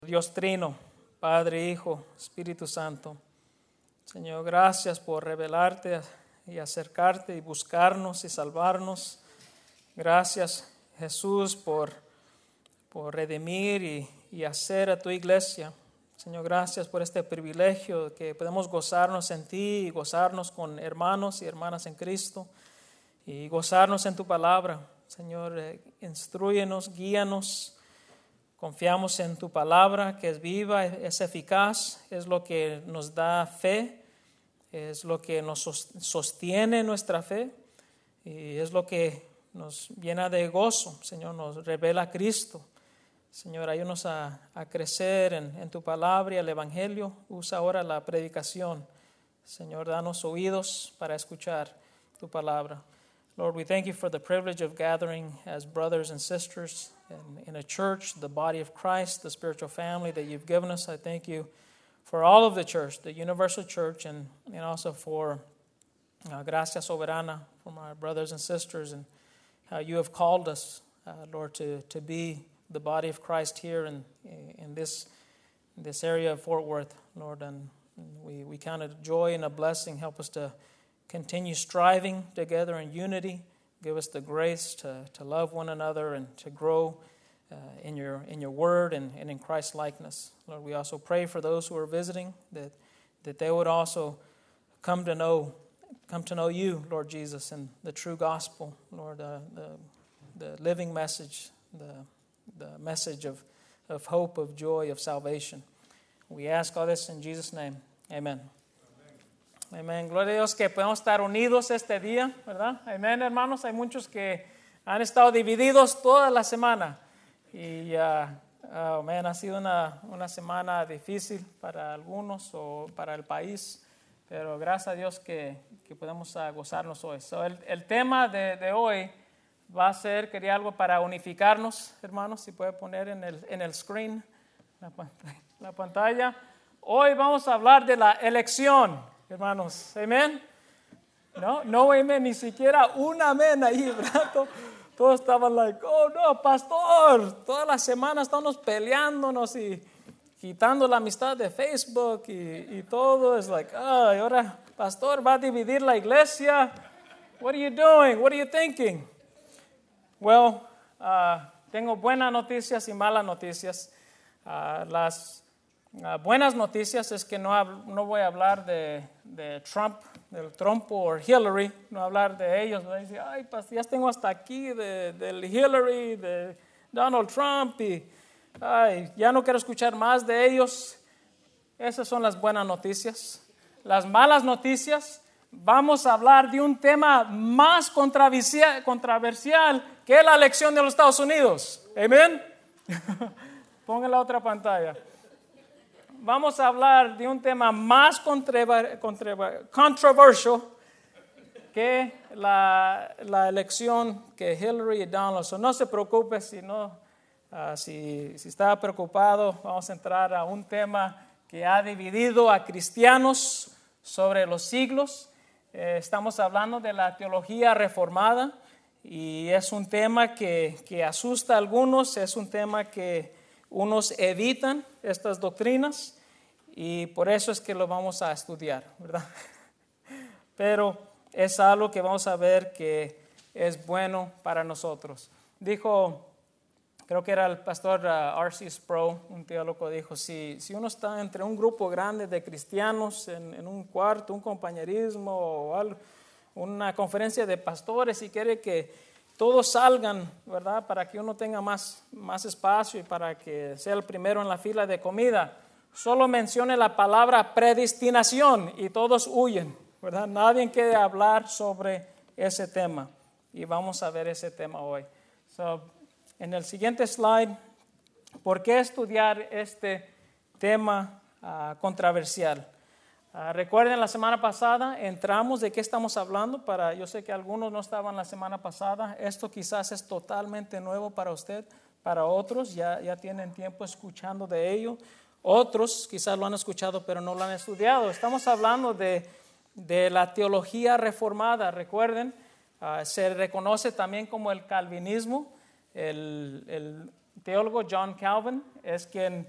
Dios Trino, Padre, Hijo, Espíritu Santo. Señor, gracias por revelarte y acercarte y buscarnos y salvarnos. Gracias, Jesús, por redimir y hacer a tu iglesia. Señor, gracias por este privilegio que podemos gozarnos en ti y gozarnos con hermanos y hermanas en Cristo y gozarnos en tu palabra. Señor, instrúyenos, guíanos. Confiamos en tu palabra que es viva, es eficaz, es lo que nos da fe, es lo que nos sostiene nuestra fe y es lo que nos llena de gozo. Señor, nos revela a Cristo. Señor, ayúdanos a crecer en tu palabra y el Evangelio. Usa ahora la predicación. Señor, danos oídos para escuchar tu palabra. Lord, we thank you for the privilege of gathering as brothers and sisters in a church, the body of Christ, the spiritual family that you've given us. I thank you for all of the church, the universal church, and also for Gracia Soberana, for my brothers and sisters, and how you have called us, Lord, to be the body of Christ here in this area of Fort Worth, Lord, and we count it joy and a blessing. Help us to continue striving together in unity. Give us the grace to love one another and to grow in your word and in Christ's likeness. Lord, we also pray for those who are visiting that they would also come to know you, Lord Jesus, and the true gospel, Lord, the living message, the message of hope, of joy, of salvation. We ask all this in Jesus' name. Amen. Amén. Gloria a Dios que podemos estar unidos este día, ¿verdad? Amén, hermanos. Hay muchos que han estado divididos toda la semana y amén, ha sido una semana difícil para algunos o para el país, pero gracias a Dios que podemos gozarnos hoy. So, el tema de hoy va a ser, quería algo para unificarnos, hermanos, si puede poner en el screen, la pantalla. Hoy vamos a hablar de la elección. Hermanos, amén. No, amén, ni siquiera un amén ahí, ¿verdad? Todos estaban like, oh no, pastor, toda la semana estamos peleándonos y quitando la amistad de Facebook y todo. Es like, y ahora, pastor, va a dividir la iglesia. What are you doing? What are you thinking? Well, tengo buenas noticias y malas noticias. Las buenas noticias es que no voy a hablar de Trump, del Trump o Hillary, no hablar de ellos. Voy a decir, ay, pues ya tengo hasta aquí del Hillary, de Donald Trump y ya no quiero escuchar más de ellos. Esas son las buenas noticias. Las malas noticias, vamos a hablar de un tema más controversial que la elección de los Estados Unidos. Amén. Pongan la otra pantalla. Vamos a hablar de un tema más controversial que la elección que Hillary y Donald. So, no se preocupe si está preocupado. Vamos a entrar a un tema que ha dividido a cristianos sobre los siglos. Estamos hablando de la teología reformada y es un tema que asusta a algunos, es un tema que unos evitan estas doctrinas y por eso es que lo vamos a estudiar, ¿verdad? Pero es algo que vamos a ver que es bueno para nosotros. Dijo, creo que era el pastor R.C. Sproul, un teólogo, dijo, si uno está entre un grupo grande de cristianos en un cuarto, un compañerismo o algo, una conferencia de pastores y quiere que todos salgan, ¿verdad? Para que uno tenga más espacio y para que sea el primero en la fila de comida. Solo mencione la palabra predestinación y todos huyen, ¿verdad? Nadie quiere hablar sobre ese tema. Y vamos a ver ese tema hoy. So, en el siguiente slide, ¿por qué estudiar este tema controversial? Recuerden la semana pasada entramos de qué estamos hablando. Yo sé que algunos no estaban la semana pasada. Esto quizás es totalmente nuevo para usted, para otros ya tienen tiempo escuchando de ello. Otros quizás lo han escuchado pero no lo han estudiado. Estamos hablando de la teología reformada. Recuerden, se reconoce también como el calvinismo. El teólogo John Calvin es quien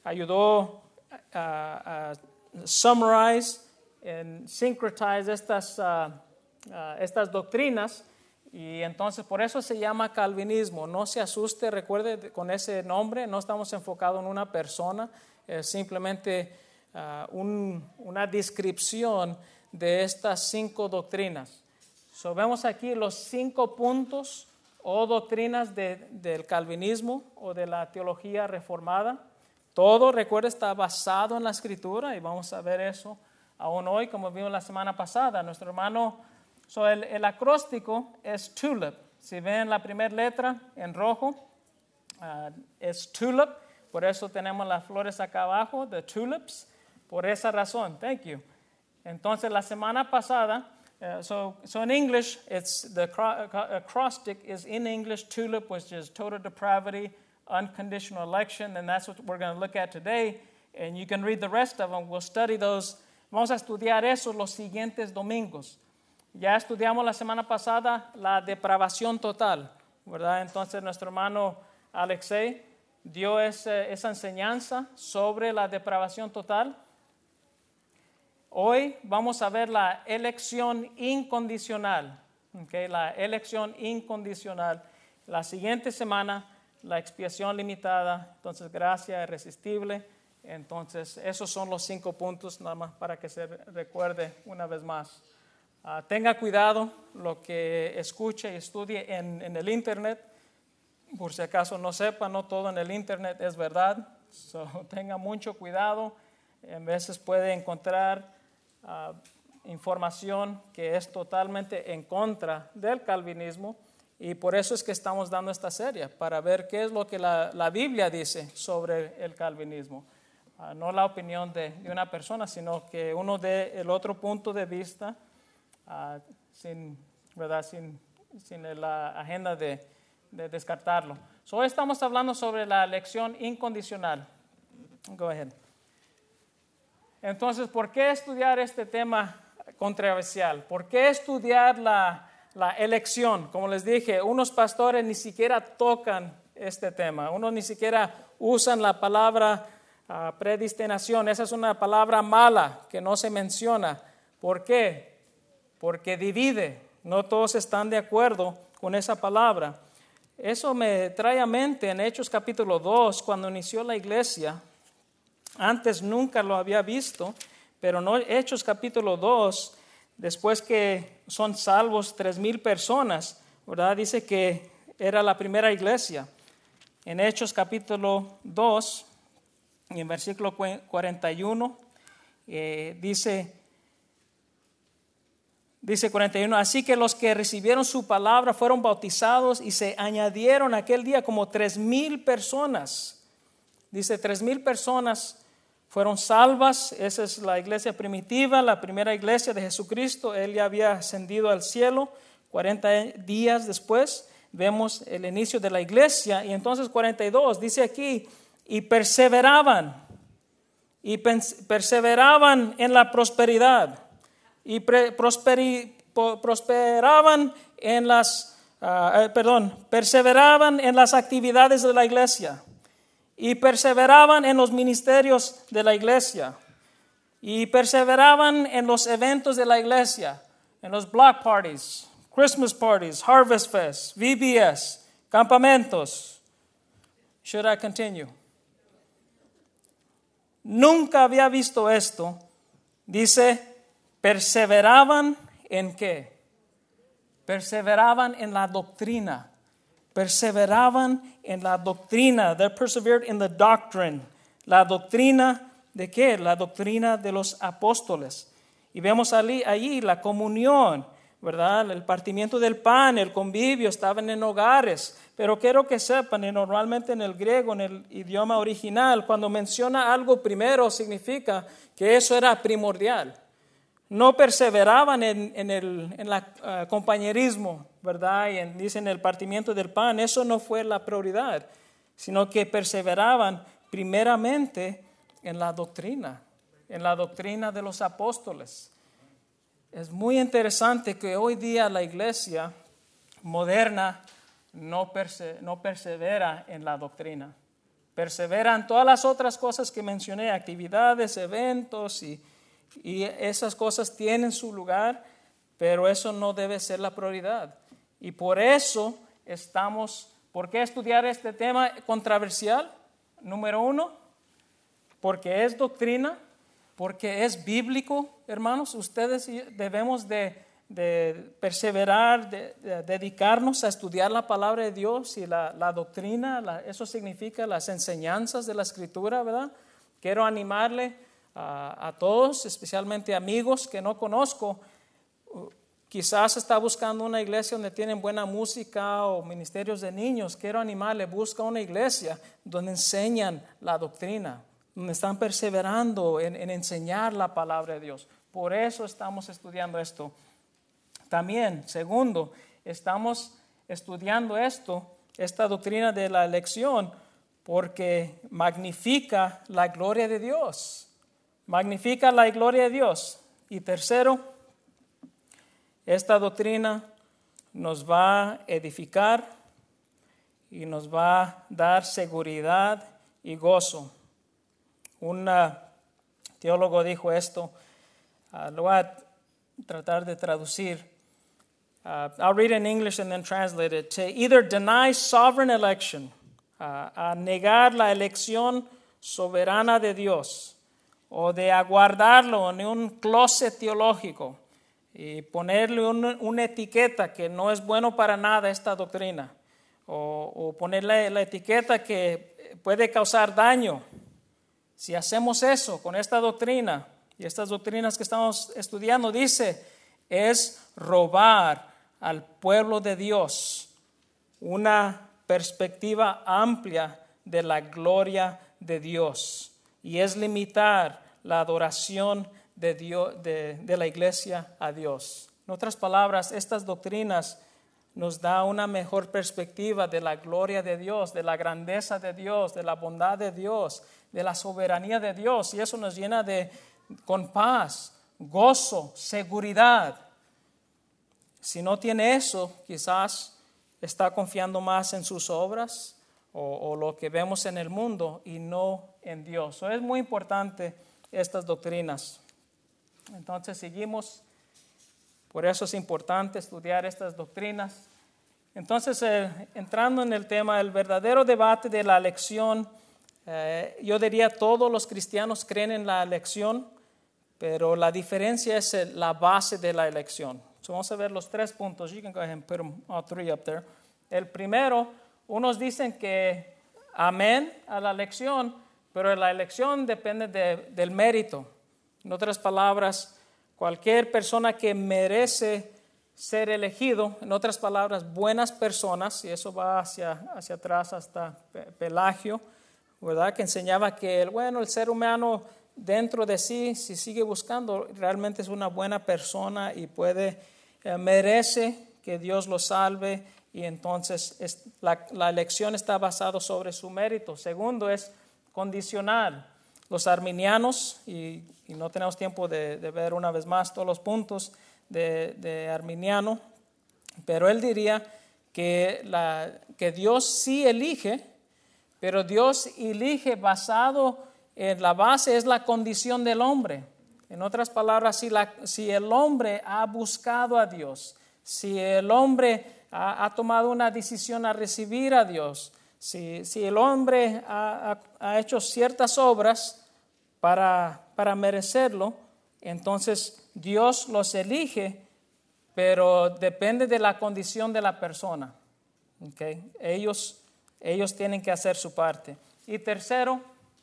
ayudó a summarize and syncretize estas doctrinas. Y entonces por eso se llama calvinismo. No se asuste, recuerde, con ese nombre no estamos enfocados en una persona, es simplemente una descripción de estas 5 doctrinas. So, vemos aquí los 5 puntos o doctrinas del calvinismo o de la teología reformada. Todo, recuerda, está basado en la Escritura y vamos a ver eso aún hoy, como vimos la semana pasada. Nuestro hermano, el acróstico es TULIP. Si ven la primera letra en rojo, es TULIP. Por eso tenemos las flores acá abajo, the tulips. Por esa razón, thank you. Entonces, la semana pasada, so in English, it's the acrostic is in English, TULIP, which is total depravity, unconditional election, and that's what we're going to look at today. And you can read the rest of them. We'll study those. Vamos a estudiar eso los siguientes domingos. Ya estudiamos la semana pasada la depravación total, ¿verdad? Entonces, nuestro hermano Alexei dio esa enseñanza sobre la depravación total. Hoy vamos a ver la elección incondicional, ¿okay? La elección incondicional. La siguiente semana, la expiación limitada, entonces gracia irresistible. Entonces, esos son los 5 puntos, nada más para que se recuerde una vez más. Tenga cuidado lo que escuche y estudie en el Internet. Por si acaso no sepa, no todo en el Internet es verdad. So, tenga mucho cuidado. A veces puede encontrar información que es totalmente en contra del calvinismo, y por eso es que estamos dando esta serie, para ver qué es lo que la Biblia dice sobre el calvinismo. No la opinión de una persona, sino que uno dé el otro punto de vista, sin la agenda de descartarlo. So, hoy estamos hablando sobre la elección incondicional. Go ahead. Entonces, ¿por qué estudiar este tema controversial? ¿Por qué estudiar la elección? Como les dije, unos pastores ni siquiera tocan este tema. Unos ni siquiera usan la palabra predestinación. Esa es una palabra mala que no se menciona. ¿Por qué? Porque divide. No todos están de acuerdo con esa palabra. Eso me trae a mente en Hechos capítulo 2, cuando inició la iglesia. Antes nunca lo había visto, pero en Hechos capítulo 2, después que son salvos 3,000 personas, ¿verdad? Dice que era la primera iglesia. En Hechos capítulo 2, en versículo 41, dice 41, así que los que recibieron su palabra fueron bautizados y se añadieron aquel día como 3,000 personas. Dice 3,000 personas fueron salvas. Esa es la iglesia primitiva, la primera iglesia de Jesucristo. Él ya había ascendido al cielo. 40 días después vemos el inicio de la iglesia. Y entonces 42 dice aquí, y perseveraban en la prosperidad, y perseveraban en las actividades de la iglesia, y perseveraban en los ministerios de la iglesia, y perseveraban en los eventos de la iglesia, en los block parties, Christmas parties, Harvest Fest, VBS, campamentos. Should I continue? Nunca había visto esto. Dice, perseveraban en ¿qué? Perseveraban en la doctrina. Perseveraban en la doctrina. They persevered in the doctrine. La doctrina ¿de qué? La doctrina de los apóstoles. Y vemos allí la comunión, ¿verdad? El partimiento del pan, el convivio, estaban en hogares. Pero quiero que sepan, y normalmente en el griego, en el idioma original, cuando menciona algo primero, significa que eso era primordial. No perseveraban en el compañerismo, ¿verdad? Y dicen el partimiento del pan, eso no fue la prioridad, sino que perseveraban primeramente en la doctrina de los apóstoles. Es muy interesante que hoy día la iglesia moderna no persevera en la doctrina. persevera en todas las otras cosas que mencioné, actividades, eventos y esas cosas tienen su lugar, pero eso no debe ser la prioridad. Y por eso ¿por qué estudiar este tema controversial? Número 1, porque es doctrina, porque es bíblico, hermanos. Ustedes debemos de perseverar, de dedicarnos a estudiar la palabra de Dios y la doctrina, eso significa las enseñanzas de la Escritura, ¿verdad? Quiero animarle a todos, especialmente amigos que no conozco. Quizás está buscando una iglesia donde tienen buena música o ministerios de niños. Quiero animarle, busca una iglesia donde enseñan la doctrina, donde están perseverando en enseñar la palabra de Dios. Por eso estamos estudiando esto. También, segundo, estamos estudiando esta doctrina de la elección, porque magnifica la gloria de Dios. Magnifica la gloria de Dios. Y tercero, esta doctrina nos va a edificar y nos va a dar seguridad y gozo. Un teólogo dijo esto, lo voy a tratar de traducir. I'll read in English and then translate it. To either deny sovereign election, a negar la elección soberana de Dios, o de aguardarlo en un closet teológico y ponerle una etiqueta que no es bueno para nada esta doctrina, o ponerle la etiqueta que puede causar daño. Si hacemos eso con esta doctrina y estas doctrinas que estamos estudiando, dice, es robar al pueblo de Dios una perspectiva amplia de la gloria de Dios, y es limitar la adoración de Dios, de la iglesia a Dios. En otras palabras, estas doctrinas nos da una mejor perspectiva de la gloria de Dios, de la grandeza de Dios, de la bondad de Dios, de la soberanía de Dios, y eso nos llena con paz, gozo, seguridad. Si no tiene eso, quizás está confiando más en sus obras o lo que vemos en el mundo y no en Dios. Es muy importante estas doctrinas. Entonces seguimos. Por eso es importante estudiar estas doctrinas. Entonces, entrando en el tema, el verdadero debate de la elección, yo diría todos los cristianos creen en la elección, pero la diferencia es la base de la elección. So vamos a ver los 3 puntos. You can go ahead and put them all 3 up there. El primero, unos dicen que amén a la elección, pero la elección depende del mérito. En otras palabras, cualquier persona que merece ser elegido, en otras palabras, buenas personas, y eso va hacia atrás hasta Pelagio, ¿verdad? Que enseñaba que el ser humano dentro de sí, si sigue buscando, realmente es una buena persona y merece que Dios lo salve, y entonces la elección está basada sobre su mérito. Segundo es condicional. Los arminianos, y no tenemos tiempo de ver una vez más todos los puntos de Arminiano, pero él diría que Dios sí elige, pero Dios elige basado en la base es la condición del hombre. En otras palabras, si el hombre ha buscado a Dios, si el hombre ha tomado una decisión a recibir a Dios, si el hombre ha hecho ciertas obras para merecerlo, entonces Dios los elige, pero depende de la condición de la persona. ¿Okay? Ellos tienen que hacer su parte. Y tercero,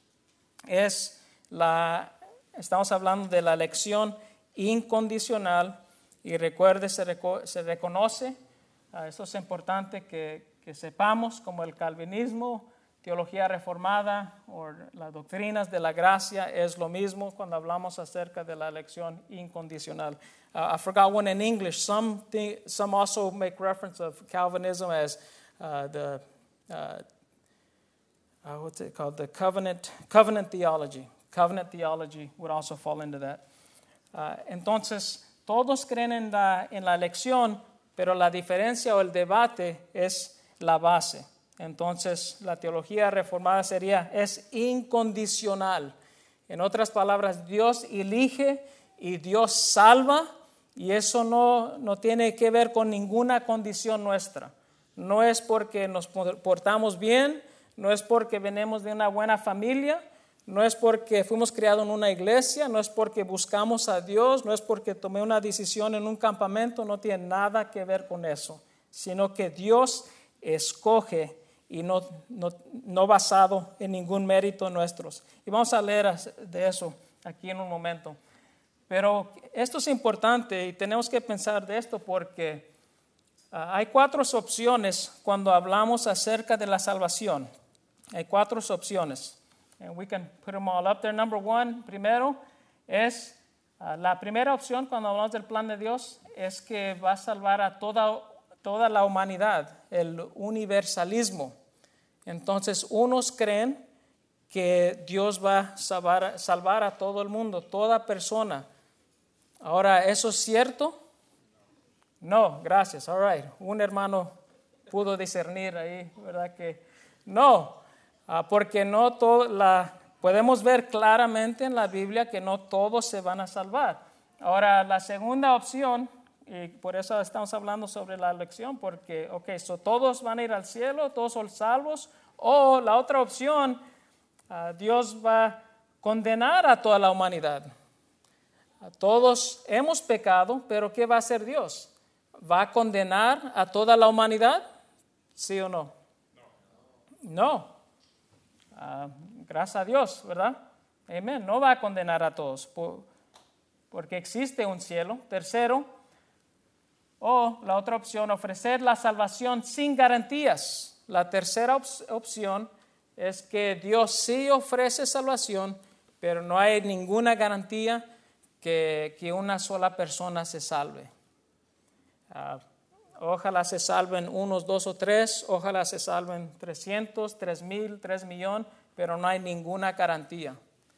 estamos hablando de la elección incondicional, y recuerde, se reconoce, eso es importante que sepamos, como el calvinismo, teología reformada o las doctrinas de la gracia es lo mismo cuando hablamos acerca de la elección incondicional. I forgot one in English. Some also make reference of Calvinism as what's it called? The covenant theology. Covenant theology would also fall into that. Entonces, todos creen en la elección, pero la diferencia o el debate es la base. Entonces, la teología reformada es incondicional. En otras palabras, Dios elige y Dios salva, y eso no tiene que ver con ninguna condición nuestra. No es porque nos portamos bien, no es porque venimos de una buena familia, no es porque fuimos criados en una iglesia, no es porque buscamos a Dios, no es porque tomé una decisión en un campamento, no tiene nada que ver con eso, sino que Dios escoge y no basado en ningún mérito nuestros. Y vamos a leer de eso aquí en un momento. Pero esto es importante y tenemos que pensar de esto porque hay 4 opciones cuando hablamos acerca de la salvación. Hay 4 opciones. And we can put them all up there. Number 1, primero, es la primera opción cuando hablamos del plan de Dios es que va a salvar a toda la humanidad, el universalismo. Entonces, unos creen que Dios va a salvar a todo el mundo, toda persona. Ahora, ¿eso es cierto? No, gracias. All right. Un hermano pudo discernir ahí, ¿verdad? Que no, porque no podemos ver claramente en la Biblia que no todos se van a salvar. Ahora, la segunda opción, y por eso estamos hablando sobre la elección, porque, todos van a ir al cielo, todos son salvos, o la otra opción, Dios va a condenar a toda la humanidad. Todos hemos pecado, pero ¿qué va a hacer Dios? ¿Va a condenar a toda la humanidad? ¿Sí o no? No. Gracias a Dios, ¿verdad? Amén. No va a condenar a todos porque existe un cielo. Tercero, la otra opción, ofrecer la salvación sin garantías. La tercera opción es que Dios sí ofrece salvación, pero no hay ninguna garantía que una sola persona se salve. Ojalá se salven unos 2 o 3, ojalá se salven 300, 3,000, 3 millones, pero no hay ninguna garantía.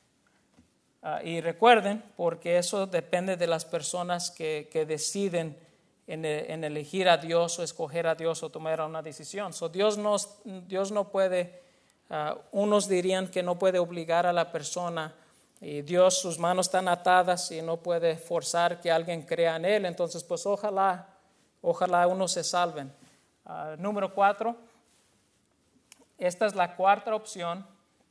Y recuerden, porque eso depende de las personas que deciden en elegir a Dios o escoger a Dios o tomar una decisión. Dios no puede, unos dirían que no puede obligar a la persona, y Dios, sus manos están atadas y no puede forzar que alguien crea en Él. Entonces, pues ojalá unos se salven. Número 4, esta es la cuarta opción.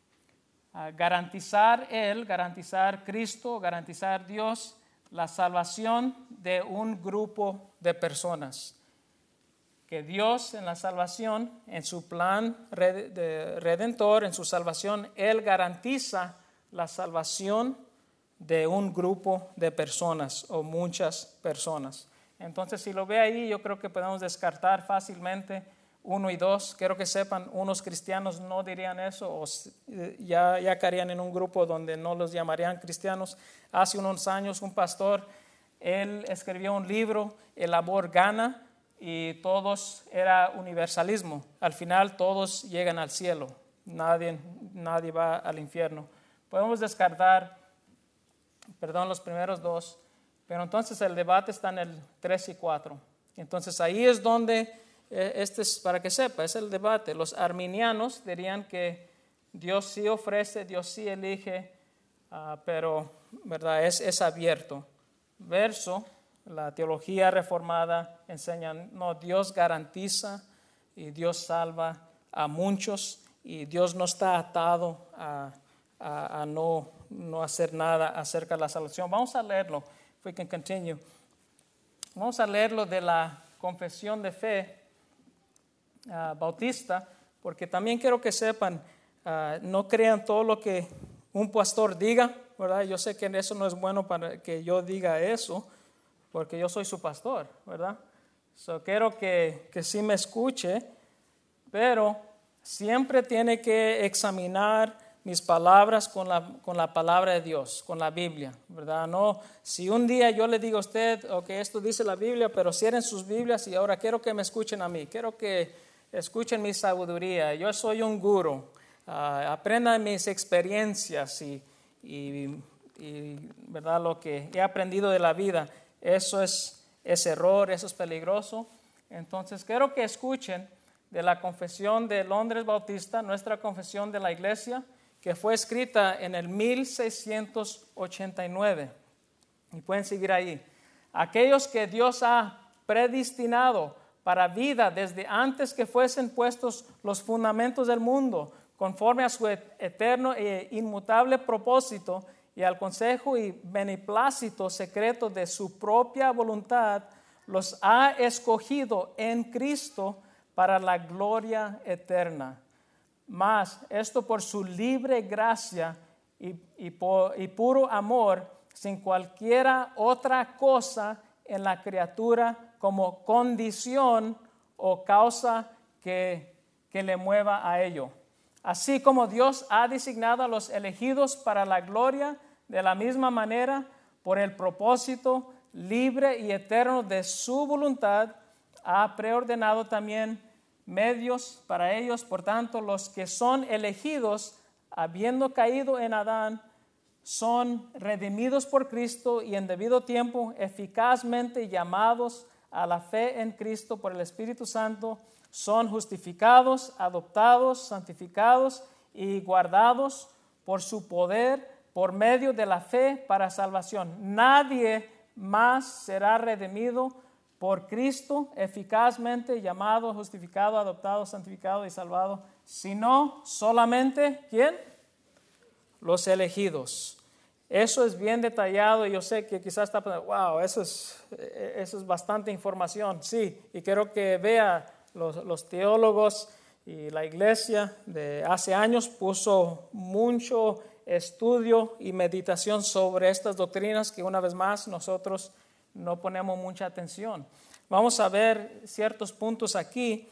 Garantizar Cristo, garantizar Dios la salvación de un grupo de personas. Que Dios en la salvación, en su plan redentor, en su salvación, Él garantiza la salvación de un grupo de personas o muchas personas. Entonces, si lo ve ahí, yo creo que podemos descartar fácilmente 1 y 2. Quiero que sepan, unos cristianos no dirían eso o ya caerían en un grupo donde no los llamarían cristianos. Hace unos años un pastor, él escribió un libro, El amor gana, y todos era universalismo. Al final todos llegan al cielo, nadie va al infierno. Podemos descartar, los primeros 2, pero entonces el debate está en el 3 y 4. Entonces ahí es donde, para que sepa, es el debate. Los arminianos dirían que Dios sí ofrece, Dios sí elige, pero ¿verdad? Es abierto. Verso, la teología reformada enseña, no, Dios garantiza y Dios salva a muchos y Dios no está atado a no hacer nada acerca de la salvación. Vamos a leerlo. If we can continue. Vamos a leerlo de la confesión de fe bautista, porque también quiero que sepan, no crean todo lo que un pastor diga, ¿verdad? Yo sé que eso no es bueno para que yo diga eso, porque yo soy su pastor, ¿verdad? Quiero que sí me escuche, pero siempre tiene que examinar mis palabras con la palabra de Dios, con la Biblia, ¿verdad? No, si un día yo le digo a usted, esto dice la Biblia, pero cierren sus Biblias y ahora quiero que me escuchen a mí, quiero que escuchen mi sabiduría, yo soy un gurú, aprendan mis experiencias y ¿verdad? Lo que he aprendido de la vida, eso es error, eso es peligroso. Entonces quiero que escuchen de la Confesión de Londres Bautista, nuestra confesión de la iglesia, que fue escrita en el 1689. Y pueden seguir ahí. Aquellos que Dios ha predestinado para vida desde antes que fuesen puestos los fundamentos del mundo, conforme a su eterno e inmutable propósito y al consejo y beneplácito secreto de su propia voluntad, los ha escogido en Cristo para la gloria eterna. Mas esto por su libre gracia y puro amor, sin cualquiera otra cosa en la criatura como condición o causa que le mueva a ello. Así como Dios ha designado a los elegidos para la gloria, de la misma manera, por el propósito libre y eterno de su voluntad, ha preordenado también medios para ellos. Por tanto, los que son elegidos, habiendo caído en Adán, son redimidos por Cristo y en debido tiempo eficazmente llamados a la fe en Cristo por el Espíritu Santo, son justificados, adoptados, santificados y guardados por su poder por medio de la fe para salvación. Nadie más será redimido por Cristo, eficazmente llamado, justificado, adoptado, santificado y salvado, sino solamente, ¿quién? Los elegidos. Eso es bien detallado y yo sé que quizás está pensando, wow, eso es bastante información. Sí, y quiero que vea los teólogos y la iglesia de hace años puso mucho estudio y meditación sobre estas doctrinas que una vez más nosotros no ponemos mucha atención. Vamos a ver ciertos puntos aquí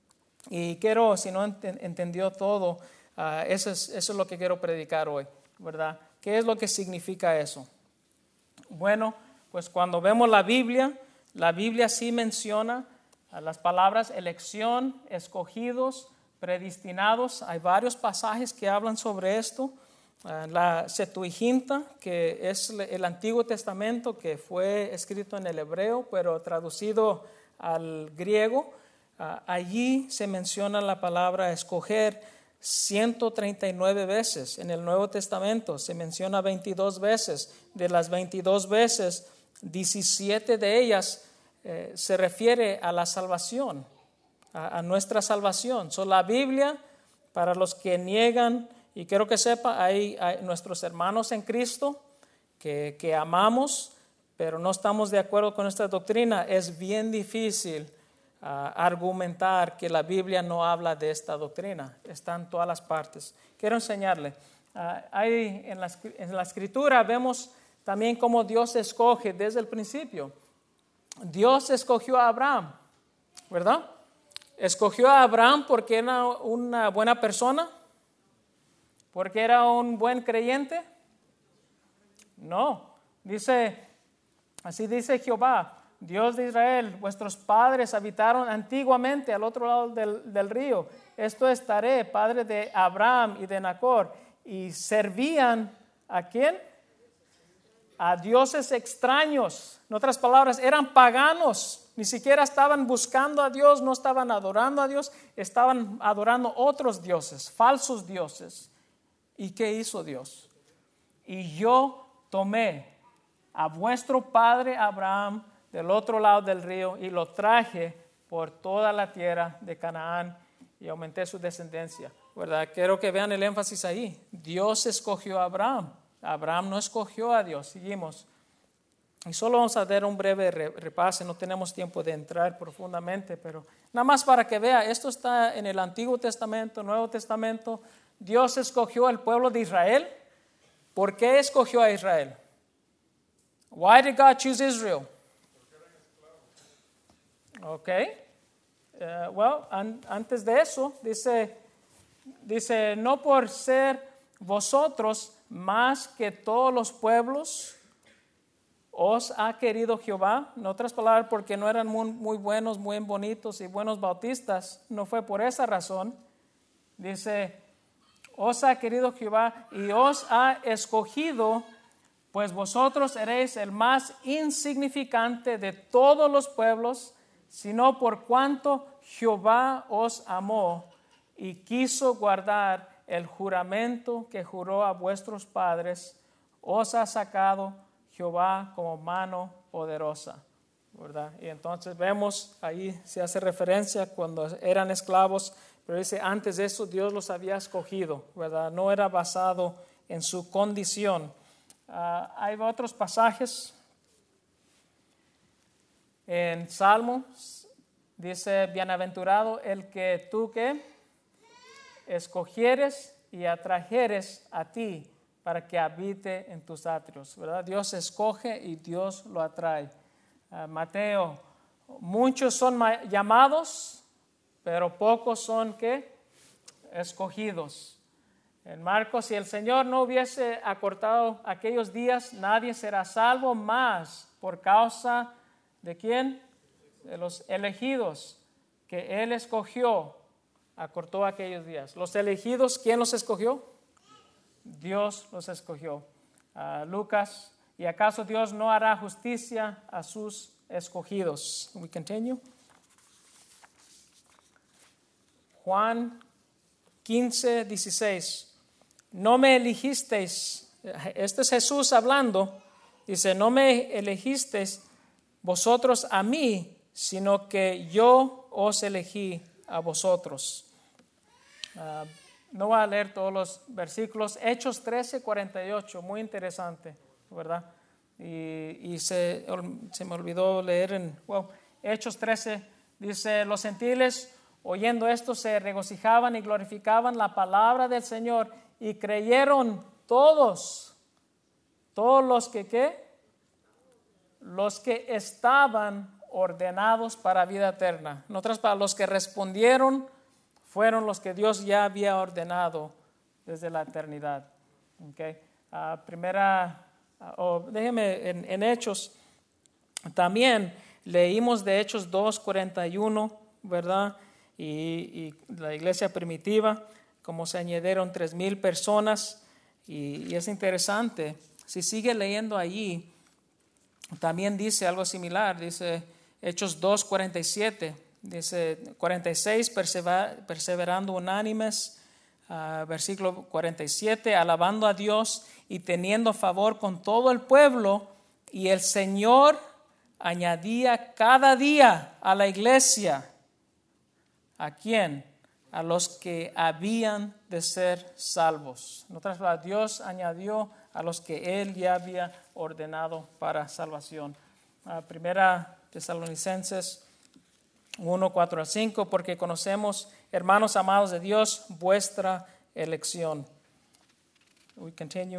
y quiero, si no entendió todo, eso es lo que quiero predicar hoy, ¿verdad? ¿Qué es lo que significa eso? Bueno, pues cuando vemos la Biblia sí menciona las palabras elección, escogidos, predestinados. Hay varios pasajes que hablan sobre esto. La Septuaginta, que es el Antiguo Testamento que fue escrito en el hebreo, pero traducido al griego, allí se menciona la palabra escoger 139 veces. En el Nuevo Testamento se menciona 22 veces. De las 22 veces, 17 de ellas se refiere a la salvación, a nuestra salvación. La Biblia, para los que niegan, y quiero que sepa, hay nuestros hermanos en Cristo que amamos, pero no estamos de acuerdo con esta doctrina. Es bien difícil argumentar que la Biblia no habla de esta doctrina. Está en todas las partes. Quiero enseñarle. En la Escritura vemos también cómo Dios escoge desde el principio. Dios escogió a Abraham, ¿verdad? ¿Escogió a Abraham porque era una buena persona? ¿Porque era un buen creyente? No. Así dice Jehová, Dios de Israel: vuestros padres habitaron antiguamente al otro lado del río. Esto es Taré, padre de Abraham y de Nacor. Y servían ¿a quién? A dioses extraños. En otras palabras, eran paganos. Ni siquiera estaban buscando a Dios, no estaban adorando a Dios, estaban adorando otros dioses, falsos dioses. ¿Y qué hizo Dios? Y yo tomé a vuestro padre Abraham del otro lado del río y lo traje por toda la tierra de Canaán y aumenté su descendencia, ¿verdad? Quiero que vean el énfasis ahí. Dios escogió a Abraham. Abraham no escogió a Dios. Seguimos. Y solo vamos a dar un breve repaso. No tenemos tiempo de entrar profundamente, pero nada más para que vea. Esto está en el Antiguo Testamento, Nuevo Testamento. Dios escogió al pueblo de Israel. ¿Por qué escogió a Israel? Why did God choose Israel? Okay. Antes de eso, dice, no por ser vosotros más que todos los pueblos os ha querido Jehová. En otras palabras, porque no eran muy buenos, muy bonitos y buenos bautistas. No fue por esa razón. Dice, os ha querido Jehová y os ha escogido, pues vosotros seréis el más insignificante de todos los pueblos, sino por cuanto Jehová os amó y quiso guardar el juramento que juró a vuestros padres, os ha sacado Jehová como mano poderosa, ¿verdad? Y entonces vemos ahí se hace referencia cuando eran esclavos, pero dice antes de eso Dios los había escogido, ¿verdad? No era basado en su condición. Hay otros pasajes en Salmos, dice, bienaventurado el que tú que escogieres y atrajeres a ti para que habite en tus atrios, ¿verdad? Dios escoge y Dios lo atrae. Mateo, muchos son llamados, pero pocos son ¿qué? Escogidos. En Marcos, si el Señor no hubiese acortado aquellos días, nadie será salvo más por causa de ¿quién? De los elegidos que Él escogió, acortó aquellos días. Los elegidos, ¿quién los escogió? Dios los escogió. Lucas, ¿y acaso Dios no hará justicia a sus escogidos? We continue. Juan 15:16. No me elegisteis, este es Jesús hablando, dice, no me elegisteis vosotros a mí, sino que yo os elegí a vosotros. No voy a leer todos los versículos. Hechos 13:48, muy interesante, ¿verdad? Y se me olvidó leer Hechos 13, dice, los gentiles oyendo esto se regocijaban y glorificaban la palabra del Señor y creyeron todos los que ¿qué? Los que estaban ordenados para vida eterna. En otras palabras, los que respondieron fueron los que Dios ya había ordenado desde la eternidad. Okay. Déjeme en Hechos, también leímos de Hechos 2:41, ¿verdad? Y la iglesia primitiva, como se añadieron 3,000 personas, y es interesante, si sigue leyendo allí, también dice algo similar, dice Hechos 2:47, dice 46, perseverando unánimes, versículo 47, alabando a Dios y teniendo favor con todo el pueblo, y el Señor añadía cada día a la iglesia. ¿A quién? A los que habían de ser salvos. En otras palabras, Dios añadió a los que Él ya había ordenado para salvación. Primera Tesalonicenses 1:4-5, porque conocemos, hermanos amados de Dios, vuestra elección. We continue.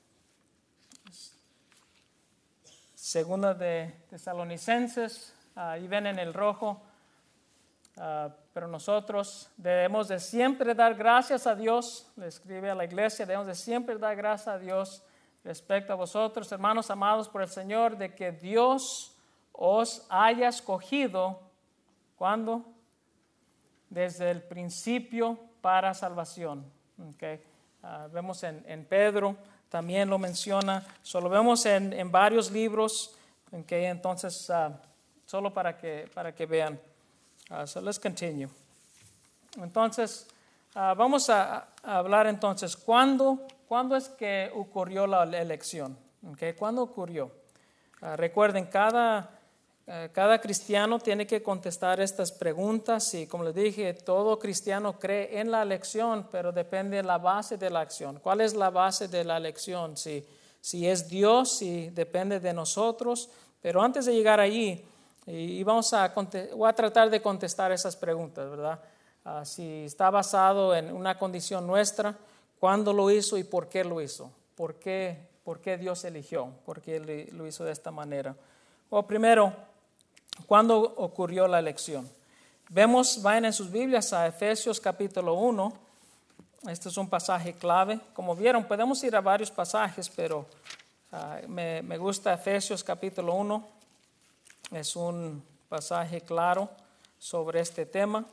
Segunda de Tesalonicenses, ahí ven en el rojo. Pero nosotros debemos de siempre dar gracias a Dios, le escribe a la iglesia, debemos de siempre dar gracias a Dios respecto a vosotros, hermanos amados por el Señor, de que Dios os haya escogido, ¿cuándo? Desde el principio para salvación. Okay. Vemos en Pedro, también lo menciona, solo vemos en varios libros, okay. Entonces, solo para que vean. So let's continue. Entonces, vamos a hablar entonces, ¿cuándo es que ocurrió la elección? Okay, ¿cuándo ocurrió? Recuerden, cada cristiano tiene que contestar estas preguntas y como les dije, todo cristiano cree en la elección, pero depende de la base de la acción. ¿Cuál es la base de la elección? Si es Dios, si depende de nosotros, pero antes de llegar allí, y voy a tratar de contestar esas preguntas, ¿verdad? Si está basado en una condición nuestra, ¿cuándo lo hizo y por qué lo hizo? ¿Por qué Dios eligió? ¿Por qué lo hizo de esta manera? Primero, ¿cuándo ocurrió la elección? Vayan en sus Biblias a Efesios capítulo 1. Este es un pasaje clave. Como vieron, podemos ir a varios pasajes, pero me gusta Efesios capítulo 1. Es un pasaje claro sobre este tema,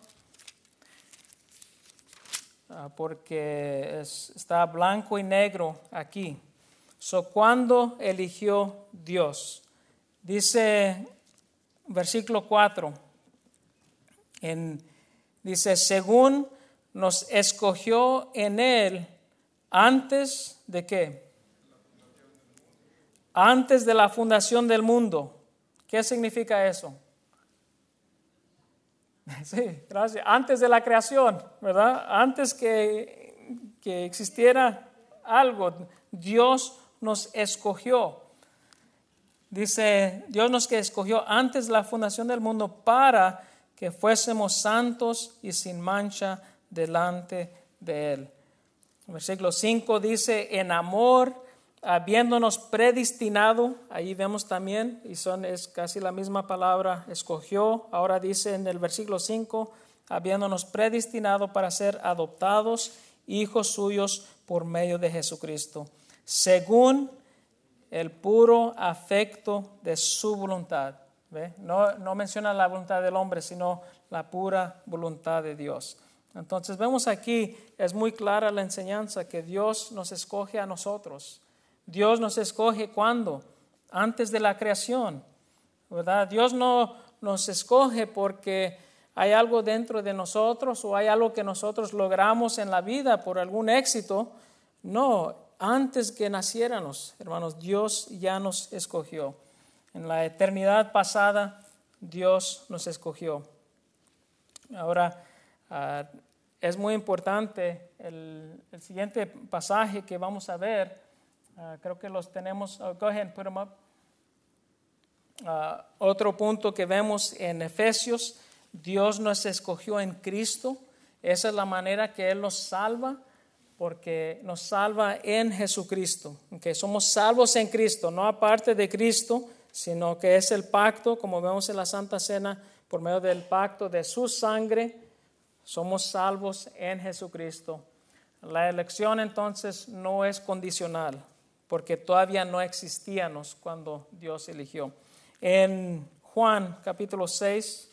porque está blanco y negro aquí. ¿Cuándo eligió Dios? Dice versículo 4, Dice, según nos escogió en Él antes de ¿qué? Antes de la fundación del mundo. ¿Qué significa eso? Sí, gracias. Antes de la creación, ¿verdad? Antes que existiera algo, Dios nos escogió. Dice, Dios nos escogió antes de la fundación del mundo para que fuésemos santos y sin mancha delante de Él. El versículo 5 dice, en amor, habiéndonos predestinado, ahí vemos también, es casi la misma palabra, escogió. Ahora dice en el versículo 5, habiéndonos predestinado para ser adoptados hijos suyos por medio de Jesucristo, según el puro afecto de su voluntad. ¿Ve? No menciona la voluntad del hombre, sino la pura voluntad de Dios. Entonces vemos aquí, es muy clara la enseñanza que Dios nos escoge a nosotros. Dios nos escoge ¿cuándo? Antes de la creación, ¿verdad? Dios no nos escoge porque hay algo dentro de nosotros o hay algo que nosotros logramos en la vida por algún éxito. No, antes que naciéramos, hermanos, Dios ya nos escogió. En la eternidad pasada, Dios nos escogió. Ahora, es muy importante el siguiente pasaje que vamos a ver. Creo que los tenemos. Go ahead, put them up. Otro punto que vemos en Efesios, Dios nos escogió en Cristo. Esa es la manera que Él nos salva, porque nos salva en Jesucristo. Okay, somos salvos en Cristo, no aparte de Cristo, sino que es el pacto, como vemos en la Santa Cena, por medio del pacto de su sangre, somos salvos en Jesucristo. La elección entonces no es condicional, porque todavía no existíamos cuando Dios eligió. En Juan capítulo 6,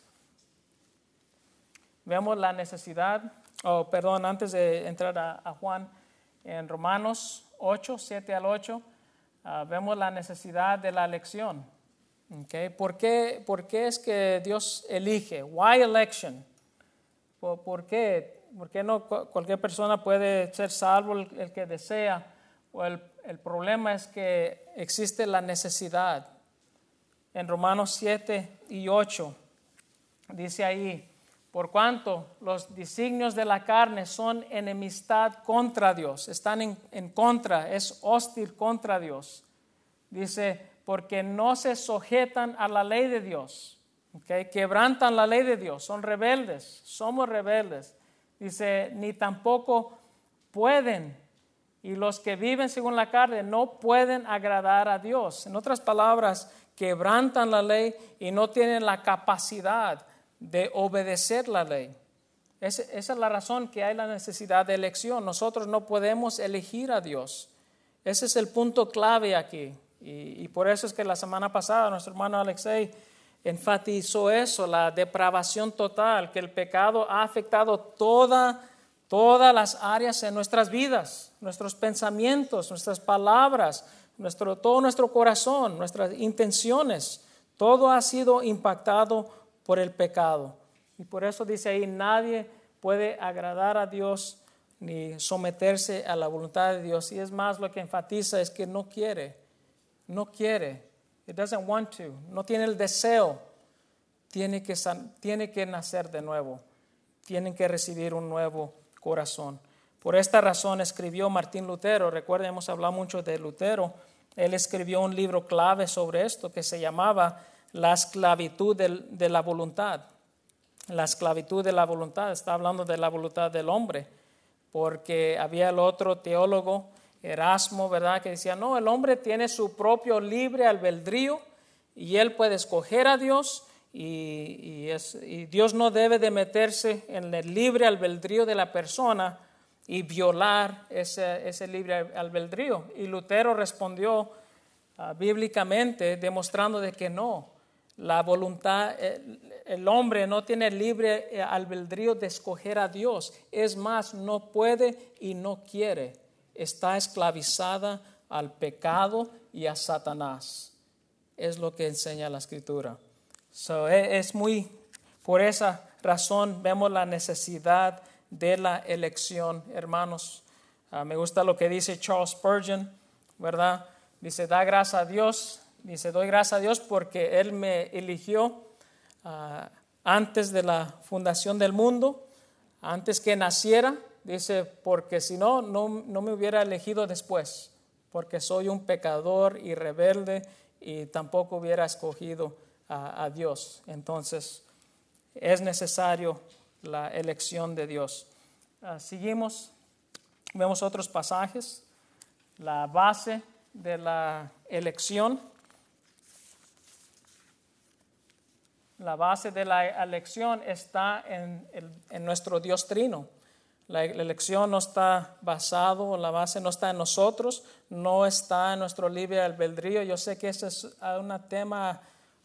vemos la necesidad, antes de entrar a Juan, en Romanos 8, 7 al 8, vemos la necesidad de la elección. Okay. ¿Por qué es que Dios elige? Why election? ¿Por qué? ¿Por qué no cualquier persona puede ser salvo el que desea? O el problema es que existe la necesidad. En Romanos 7 y 8 dice ahí, por cuanto los designios de la carne son enemistad contra Dios, están en contra, es hostil contra Dios. Dice, porque no se sujetan a la ley de Dios, okay, quebrantan la ley de Dios, son rebeldes, somos rebeldes. Dice, ni tampoco pueden, y los que viven según la carne no pueden agradar a Dios. En otras palabras, quebrantan la ley y no tienen la capacidad de obedecer la ley. Esa es la razón que hay la necesidad de elección. Nosotros no podemos elegir a Dios. Ese es el punto clave aquí. Y por eso es que la semana pasada nuestro hermano Alexei enfatizó eso, la depravación total, que el pecado ha afectado todas las áreas en nuestras vidas, nuestros pensamientos, nuestras palabras, todo nuestro corazón, nuestras intenciones, todo ha sido impactado por el pecado. Y por eso dice ahí, nadie puede agradar a Dios ni someterse a la voluntad de Dios. Y es más, lo que enfatiza es que no quiere. It doesn't want to. No tiene el deseo. Tiene que nacer de nuevo. Tienen que recibir un nuevo corazón. Por esta razón escribió Martín Lutero. Recuerden, hemos hablado mucho de Lutero. Él escribió un libro clave sobre esto que se llamaba La esclavitud de la voluntad. La esclavitud de la voluntad. Está hablando de la voluntad del hombre. Porque había el otro teólogo, Erasmo, ¿verdad?, que decía, no, el hombre tiene su propio libre albedrío y él puede escoger a Dios y Dios no debe de meterse en el libre albedrío de la persona y violar ese libre albedrío. Y Lutero respondió bíblicamente demostrando de que no, la voluntad, el hombre no tiene libre albedrío de escoger a Dios. Es más, no puede y no quiere. Está esclavizada al pecado y a Es lo que enseña la Escritura. Es muy, por esa razón vemos la necesidad de la elección, hermanos. Me gusta lo que dice Charles Spurgeon, ¿verdad? Dice, da gracias a Dios. Dice, doy gracias a Dios porque Él me eligió antes de la fundación del mundo, antes que naciera. Dice, porque si no me hubiera elegido después, porque soy un pecador y rebelde y tampoco hubiera escogido a Dios. Entonces, es necesario la elección de Dios. Seguimos, vemos otros pasajes. La base de la elección. La base de la elección está en nuestro Dios Trino. La elección no está basado, la base no está en nosotros, no está en nuestro libre albedrío. Yo sé que ese es un tema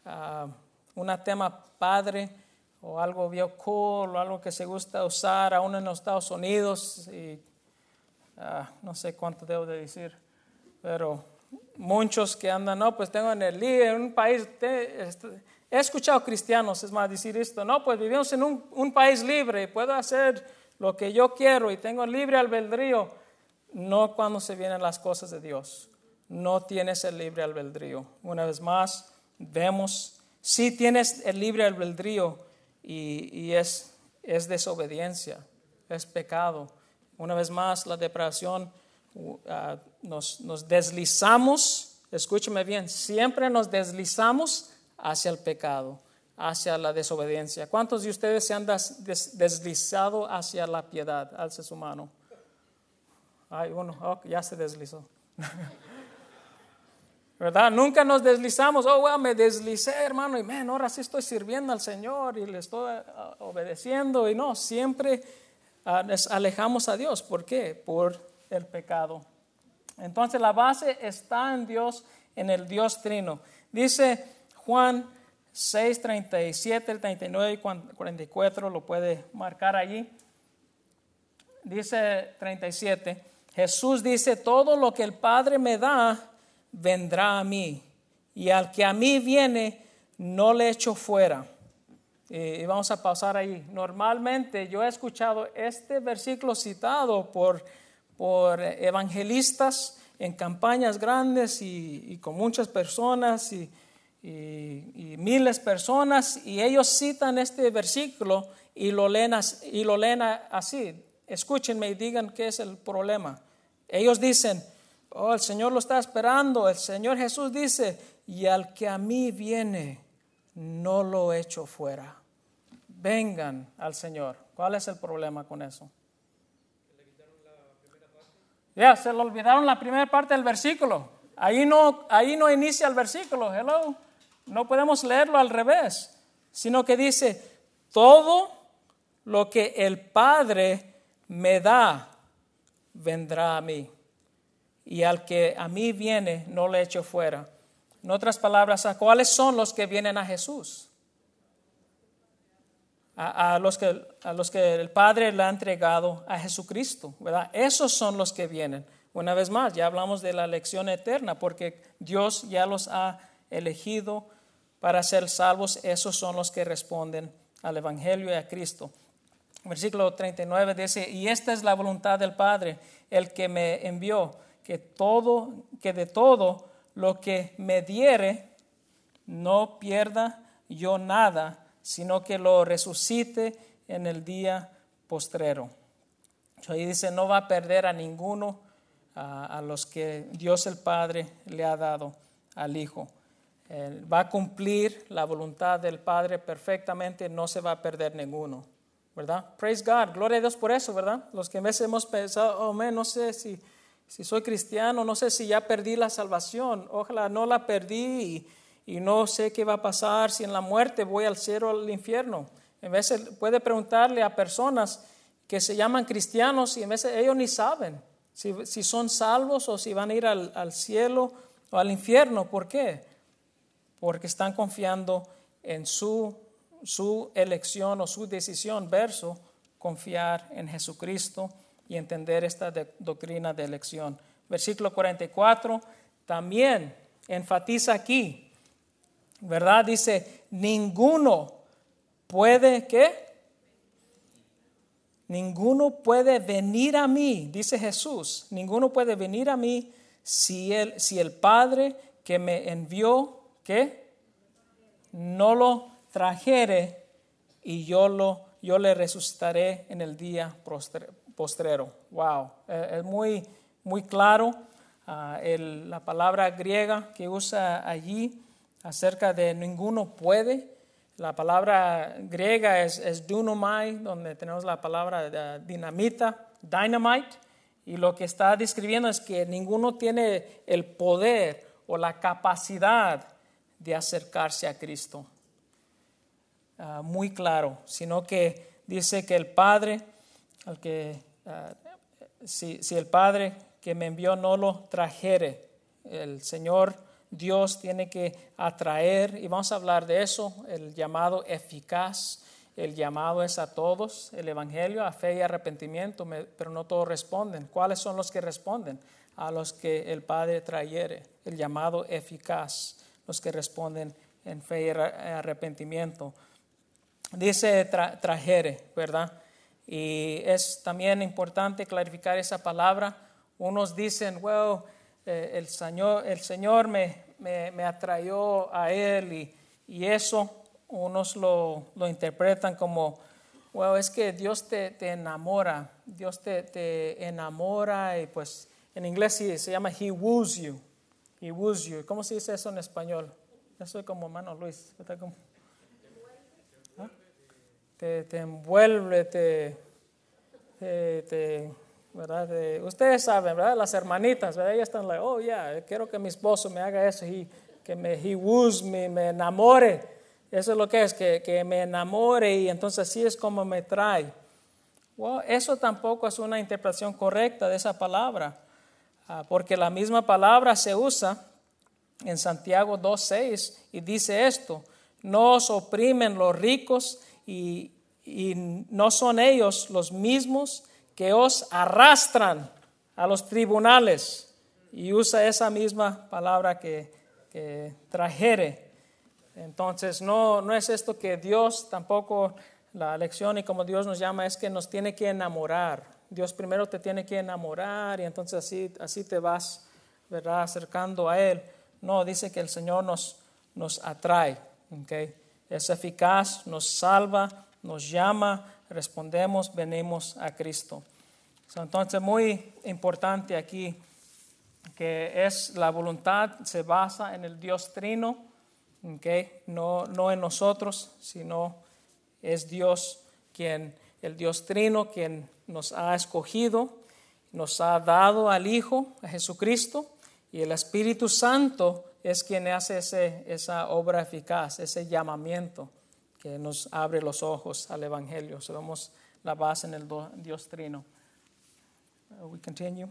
padre o algo bien cool o algo que se gusta usar aún en los Estados Unidos y no sé cuánto debo de decir, pero muchos que andan, no, pues tengo en un país, he escuchado cristianos, es más, decir esto, no, pues vivimos en un país libre, puedo hacer lo que yo quiero y tengo libre albedrío. No cuando se vienen las cosas de Dios. No tienes el libre albedrío. Una vez más, vemos, sí tienes el libre albedrío y es desobediencia, es pecado. Una vez más, la depravación, nos deslizamos, escúcheme bien, siempre nos deslizamos hacia el pecado, hacia la desobediencia. ¿Cuántos de ustedes se han deslizado hacia la piedad? Alce su mano. Ay, uno, ya se deslizó. ¿Verdad? Nunca nos deslizamos. Me deslicé, hermano, y ahora sí estoy sirviendo al Señor y le estoy obedeciendo. Y no, siempre nos alejamos a Dios. ¿Por qué? Por el pecado. Entonces la base está en Dios, en el Dios Trino. Dice Juan 6, 37, 39 y 44, lo puede marcar allí. Dice 37, Jesús dice, todo lo que el Padre me da, vendrá a mí, y al que a mí viene, no le echo fuera. Y vamos a pausar ahí. Normalmente yo he escuchado este versículo citado por evangelistas en campañas grandes y con muchas personas y miles de personas, y ellos citan este versículo y lo leen así. Escúchenme y digan qué es el problema. Ellos dicen, el Señor lo está esperando. El Señor Jesús dice, y al que a mí viene, no lo echo fuera. Vengan al Señor. ¿Cuál es el problema con eso? Se le olvidaron la primera parte del versículo. Ahí no inicia el versículo. Hello. No podemos leerlo al revés, sino que dice, todo lo que el Padre me da, vendrá a mí. Y al que a mí viene, no le echo fuera. En otras palabras, ¿cuáles son los que vienen a Jesús? A los que el Padre le ha entregado a Jesucristo, ¿verdad? Esos son los que vienen. Una vez más, ya hablamos de la elección eterna, porque Dios ya los ha elegido para ser salvos. Esos son los que responden al Evangelio y a Cristo. Versículo 39 dice, y esta es la voluntad del Padre, el que me envió, que de todo lo que me diere, no pierda yo nada, sino que lo resucite en el día postrero. Ahí dice, no va a perder a ninguno, a los que Dios el Padre le ha dado al Hijo. Va a cumplir la voluntad del Padre perfectamente, no se va a perder ninguno, ¿verdad? Praise God, gloria a Dios por eso, ¿verdad? Los que a veces hemos pensado, no sé si soy cristiano, no sé si ya perdí la salvación, ojalá no la perdí y no sé qué va a pasar si en la muerte voy al cielo o al infierno. En veces puede preguntarle a personas que se llaman cristianos y en veces ellos ni saben si son salvos o si van a ir al cielo o al infierno. ¿Por qué? Porque están confiando en su elección o su decisión versus confiar en Jesucristo y entender esta doctrina de elección. Versículo 44 también enfatiza aquí, ¿verdad? Dice, ninguno puede, ¿qué? ninguno puede venir a mí, dice Jesús, ninguno puede venir a mí si el Padre que me envió, ¿qué? No lo trajere, y yo le resucitaré en el día postrero. Wow, es muy, muy claro la palabra griega que usa allí acerca de ninguno puede. La palabra griega es dunamai, donde tenemos la palabra dinamita, dynamite, y lo que está describiendo es que ninguno tiene el poder o la capacidad de acercarse a Cristo. Muy claro, sino que dice que el Padre, si el Padre que me envió no lo trajere, el Señor Dios tiene que atraer, y vamos a hablar de eso, el llamado eficaz. El llamado es a todos, el evangelio, a fe y arrepentimiento, pero no todos responden. ¿Cuáles son los que responden? A los que el Padre trayere, el llamado eficaz, los que responden en fe y arrepentimiento. Dice trajere, ¿verdad? Y es también importante clarificar esa palabra. Unos dicen, well, el Señor me atrayó a Él, y eso unos lo interpretan como, well, es que Dios te enamora, Dios te enamora, y pues en inglés sí, se llama He woos you. He woos you. ¿Cómo se dice eso en español? Yo soy como hermano Luis. ¿Ah? Te envuelve, ¿verdad? Ustedes saben, ¿verdad? Las hermanitas, ¿verdad? Ellas están like, oh yeah, quiero que mi esposo me haga eso, he woos me enamore. Eso es lo que es, que me enamore, y entonces así es como me trae. Well, eso tampoco es una interpretación correcta de esa palabra, porque la misma palabra se usa en Santiago 2:6 y dice esto: no os oprimen los ricos, y no son ellos los mismos que os arrastran a los tribunales. Y usa esa misma palabra que trajere. Entonces no es esto que Dios, tampoco la lección y como Dios nos llama es que nos tiene que enamorar. Dios primero te tiene que enamorar, y entonces así te vas, ¿verdad?, acercando a Él. No, dice que el Señor nos atrae, ¿okay? Es eficaz, nos salva, nos llama, respondemos, venimos a Cristo. Entonces muy importante aquí que es la voluntad, se basa en el Dios Trino, ¿okay? No en nosotros, sino es Dios el Dios Trino, quien nos ha escogido, nos ha dado al Hijo, a Jesucristo, y el Espíritu Santo es quien hace esa obra eficaz, ese llamamiento que nos abre los ojos al Evangelio. Somos la base en el Dios Trino. We continue.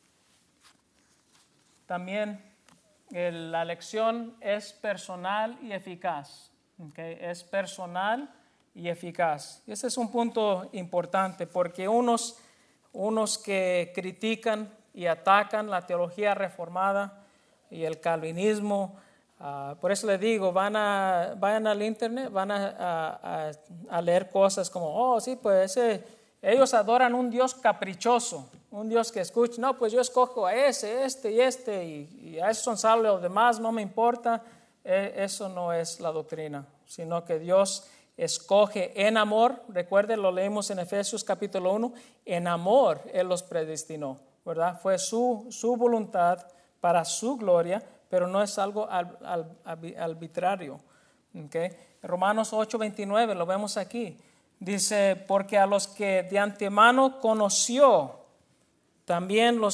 También la lección es personal y eficaz. ¿Okay? Es personal y eficaz. Ese es un punto importante, porque unos que critican y atacan la teología reformada y el calvinismo, por eso les digo, vayan al internet, van a leer cosas como, oh sí, pues ellos adoran un Dios caprichoso, un Dios que escucha, no, pues yo escojo a este y a esos son salvos, los demás no me importa. Eso no es la doctrina, sino que Dios escoge en amor. Recuerden, lo leemos en Efesios capítulo 1, en amor Él los predestinó, ¿verdad? Fue su voluntad para su gloria, pero no es algo arbitrario. ¿Okay? Romanos 8:29, lo vemos aquí. Dice, porque a los que de antemano conoció, también los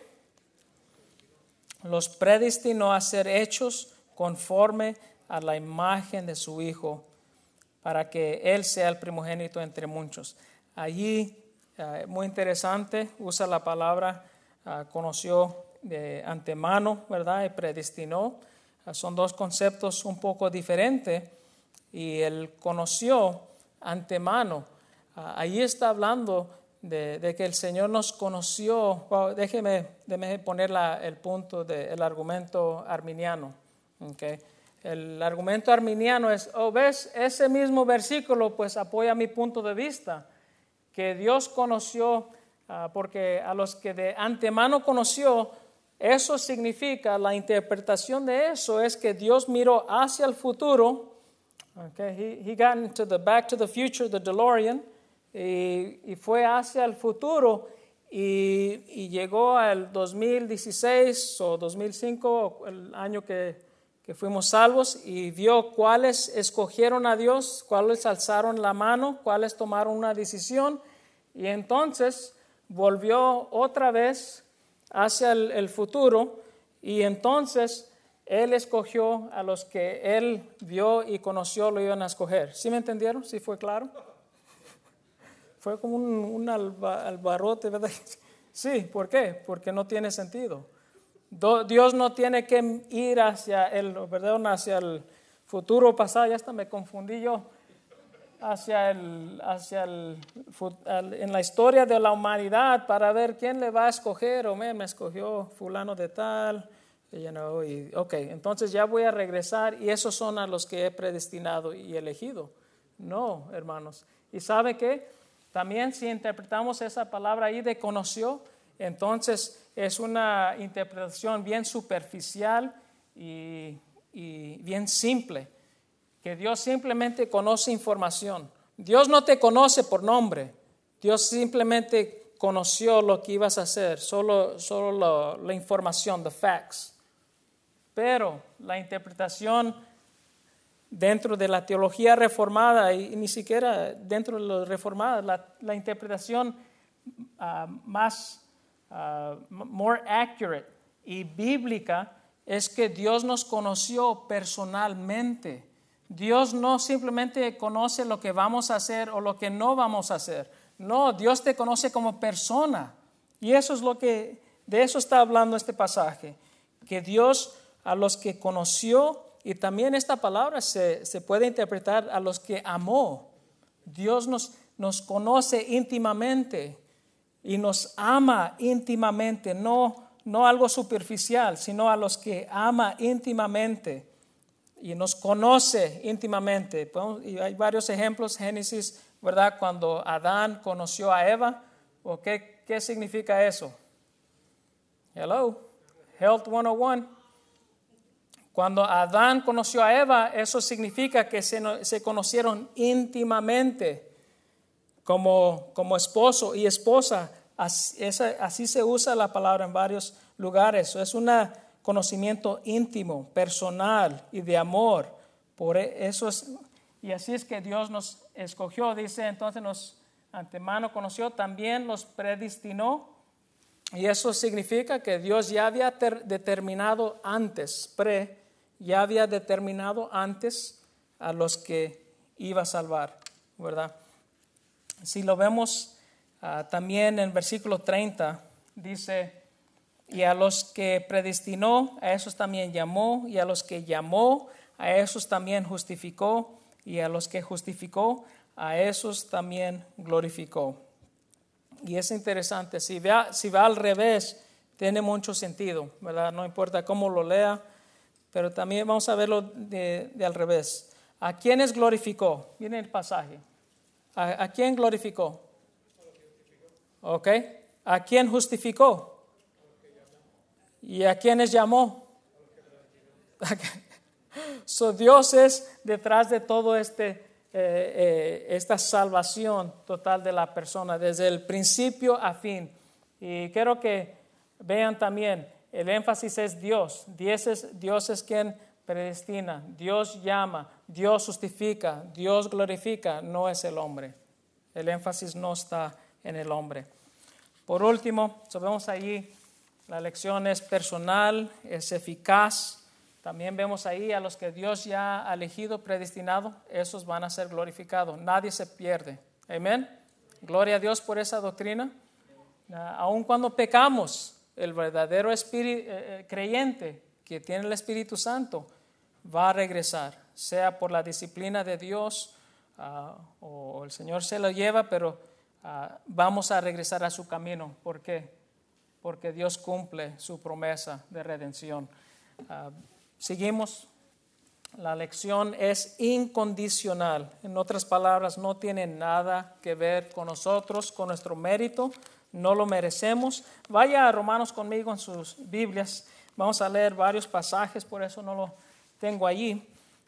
predestinó a ser hechos conforme a la imagen de su Hijo, para que Él sea el primogénito entre muchos. Allí, muy interesante, usa la palabra conoció de antemano, ¿verdad? Y predestinó. Son dos conceptos un poco diferentes. Y el conoció antemano, allí está hablando de que el Señor nos conoció. Well, déjeme poner el punto del argumento arminiano. Okay. El argumento arminiano es, ¿ves? Ese mismo versículo pues apoya mi punto de vista. que Dios conoció, porque a los que de antemano conoció, eso significa, la interpretación de eso es que Dios miró hacia el futuro. Okay, he got into the Back to the Future, the DeLorean, y fue hacia el futuro y llegó al 2016 o 2005, el año que fuimos salvos, y vio cuáles escogieron a Dios, cuáles alzaron la mano, cuáles tomaron una decisión, y entonces volvió otra vez hacia el futuro, y entonces Él escogió a los que Él vio y conoció lo iban a escoger. ¿Sí me entendieron? ¿Sí fue claro? Fue como un albarote, ¿verdad? Sí, ¿por qué? Porque no tiene sentido. Dios no tiene que ir hacia el futuro pasado, ya hasta me confundí yo, en la historia de la humanidad para ver quién le va a escoger, o me escogió fulano de tal, entonces ya voy a regresar y esos son a los que he predestinado y elegido. No, hermanos. ¿Y sabe qué? También si interpretamos esa palabra ahí de conoció, entonces es una interpretación bien superficial y bien simple, que Dios simplemente conoce información. Dios no te conoce por nombre, Dios simplemente conoció lo que ibas a hacer, solo la información, the facts. Pero la interpretación dentro de la teología reformada, y ni siquiera dentro de la reformada, la interpretación more accurate y bíblica es que Dios nos conoció personalmente. Dios no simplemente conoce lo que vamos a hacer o lo que no vamos a hacer. No, Dios te conoce como persona. Y eso es de eso está hablando este pasaje. Que Dios a los que conoció, y también esta palabra se puede interpretar a los que amó. Dios nos conoce íntimamente y nos ama íntimamente, no algo superficial, sino a los que ama íntimamente y nos conoce íntimamente. Y hay varios ejemplos, Génesis, ¿verdad? Cuando Adán conoció a Eva, ¿o qué significa eso? Hello, Health 101. Cuando Adán conoció a Eva, eso significa que se conocieron íntimamente como esposo y esposa. Así se usa la palabra en varios lugares. Es un conocimiento íntimo, personal y de amor. Por eso y así es que Dios nos escogió. Dice, entonces nos antemano conoció, también los predestinó. Y eso significa que Dios ya había determinado antes, ya había determinado antes a los que iba a salvar, ¿verdad? Si lo vemos también en versículo 30, dice, y a los que predestinó, a esos también llamó, y a los que llamó, a esos también justificó, y a los que justificó, a esos también glorificó. Y es interesante, si va al revés, tiene mucho sentido, ¿verdad? No importa cómo lo lea, pero también vamos a verlo de al revés. ¿A quiénes glorificó? Viene el pasaje. ¿A quién glorificó? ¿Ok? ¿A quién justificó? ¿Y a quiénes llamó? So, Dios es detrás de todo esta salvación total de la persona, desde el principio a fin. Y quiero que vean también, el énfasis es Dios. Dios es quien predestina, Dios llama, Dios justifica, Dios glorifica, no es el hombre. El énfasis no está en el hombre. Por último, vemos allí, la lección es personal, es eficaz. También vemos ahí a los que Dios ya ha elegido, predestinado, esos van a ser glorificados. Nadie se pierde. Amén. Gloria a Dios por esa doctrina. Aun cuando pecamos, el verdadero creyente que tiene el Espíritu Santo va a regresar, sea por la disciplina de Dios o el Señor se lo lleva, pero vamos a regresar a su camino. ¿Por qué? Porque Dios cumple su promesa de redención. Seguimos. La elección es incondicional. En otras palabras, no tiene nada que ver con nosotros, con nuestro mérito. No lo merecemos. Vaya a Romanos conmigo en sus Biblias. Vamos a leer varios pasajes, por eso no lo tengo allí.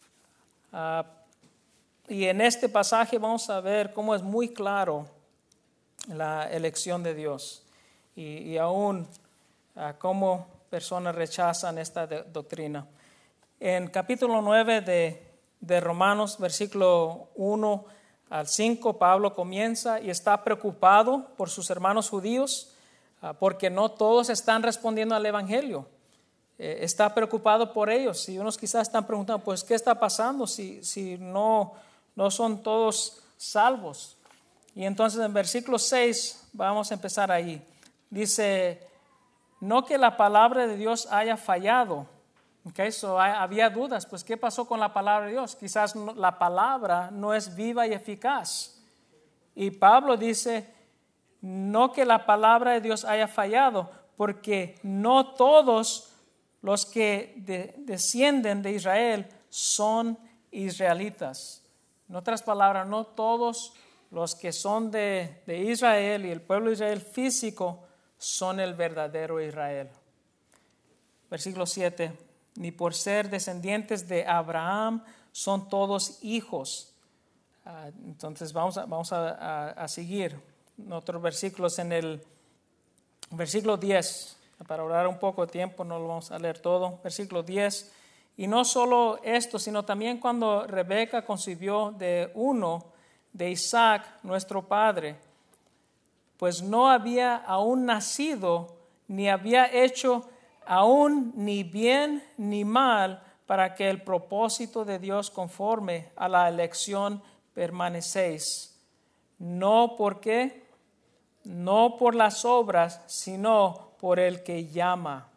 Y en este pasaje vamos a ver cómo es muy claro la elección de Dios y aún cómo personas rechazan esta doctrina. En capítulo 9 de Romanos, versículo 1 al 5, Pablo comienza y está preocupado por sus hermanos judíos porque no todos están respondiendo al Evangelio. Está preocupado por ellos y unos quizás están preguntando, pues, ¿qué está pasando si no son todos salvos? Y entonces en versículo 6, vamos a empezar ahí. Dice, no que la palabra de Dios haya fallado. Okay, había dudas, pues ¿qué pasó con la palabra de Dios? Quizás la palabra no es viva y eficaz. Y Pablo dice, no que la palabra de Dios haya fallado, porque no todos los que descienden de Israel son israelitas. En otras palabras, no todos los que son de Israel y el pueblo de Israel físico son el verdadero Israel. Versículo 7. Ni por ser descendientes de Abraham son todos hijos. Entonces vamos a seguir en otros versículos. En el versículo 10, para ahorrar un poco de tiempo, no lo vamos a leer todo. Versículo 10. Y no solo esto, sino también cuando Rebeca concibió de uno de Isaac, nuestro padre, pues no había aún nacido, ni había hecho aún ni bien ni mal, para que el propósito de Dios conforme a la elección permanecéis. No porque, no por las obras, sino por el que llama.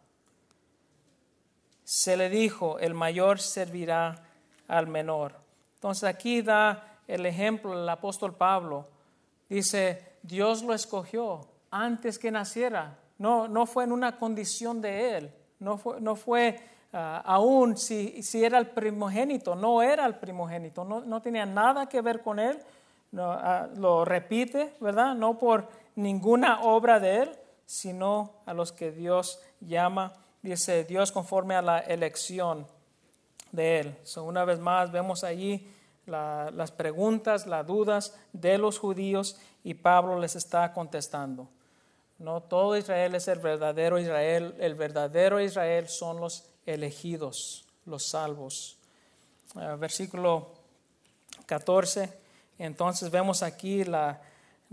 Se le dijo, el mayor servirá al menor. Entonces aquí da el ejemplo el apóstol Pablo. Dice, Dios lo escogió antes que naciera. No fue en una condición de él. No fue aún si era el primogénito. No era el primogénito. No tenía nada que ver con él. Lo repite, ¿verdad? No por ninguna obra de él, sino a los que Dios llama. Dice Dios conforme a la elección de él. Una vez más vemos allí las preguntas, las dudas de los judíos y Pablo les está contestando. No todo Israel es el verdadero Israel. El verdadero Israel son los elegidos, los salvos. Versículo 14. Entonces vemos aquí la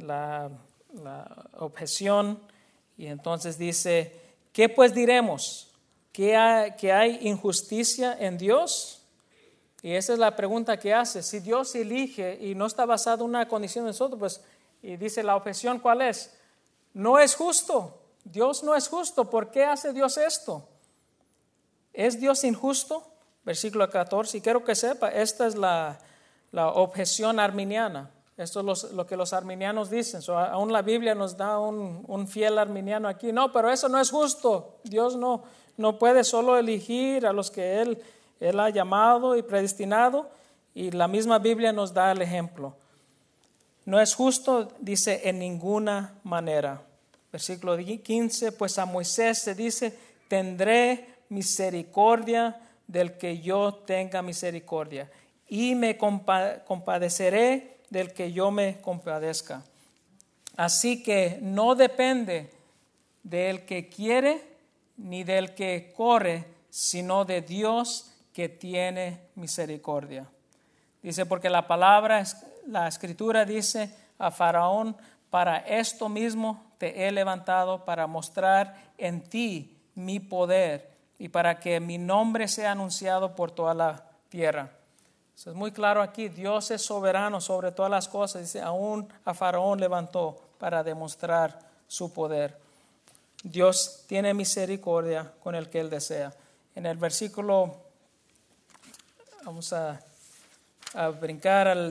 objeción. Y entonces dice, ¿qué pues diremos? ¿Que hay injusticia en Dios? Y esa es la pregunta que hace. Si Dios elige y no está basado en una condición de nosotros, pues, y dice la objeción, ¿cuál es? No es justo. Dios no es justo. ¿Por qué hace Dios esto? ¿Es Dios injusto? Versículo 14. Y quiero que sepa, esta es la objeción arminiana. Esto es lo que los arminianos dicen. Aún la Biblia nos da un fiel arminiano aquí. No, pero eso no es justo. Dios no puede solo elegir a los que Él ha llamado y predestinado. Y la misma Biblia nos da el ejemplo. No es justo, dice, en ninguna manera. Versículo 15, pues a Moisés se dice, tendré misericordia del que yo tenga misericordia, y me compadeceré del que yo me compadezca. Así que no depende del que quiere ni del que corre, sino de Dios que tiene misericordia. Dice, porque la Escritura dice a Faraón, para esto mismo te he levantado, para mostrar en ti mi poder y para que mi nombre sea anunciado por toda la tierra. Eso es muy claro aquí, Dios es soberano sobre todas las cosas. Dice, aún a Faraón levantó para demostrar su poder. Dios tiene misericordia con el que Él desea. En el versículo, vamos a brincar al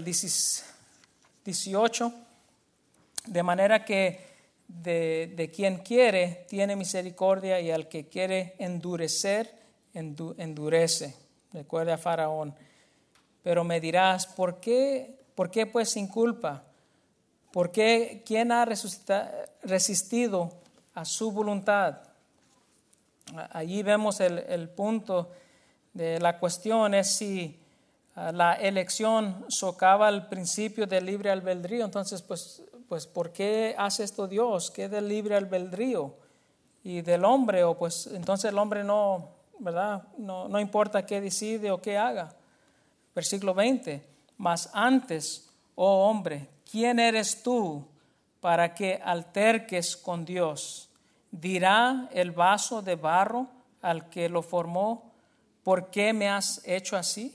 18, de manera que de quien quiere tiene misericordia y al que quiere endurecer, endurece. recuerde a Faraón. Pero me dirás, ¿por qué pues sin culpa? ¿Por qué? ¿Quién ha resistido a su voluntad? Allí vemos el punto de la cuestión, es si la elección socava el principio del libre albedrío. Entonces, pues ¿por qué hace esto Dios? ¿Qué del libre albedrío? Y del hombre, o pues entonces el hombre no, ¿verdad? No importa qué decide o qué haga. Versículo 20, mas antes, oh hombre, ¿quién eres tú para que alterques con Dios? Dirá el vaso de barro al que lo formó, ¿por qué me has hecho así?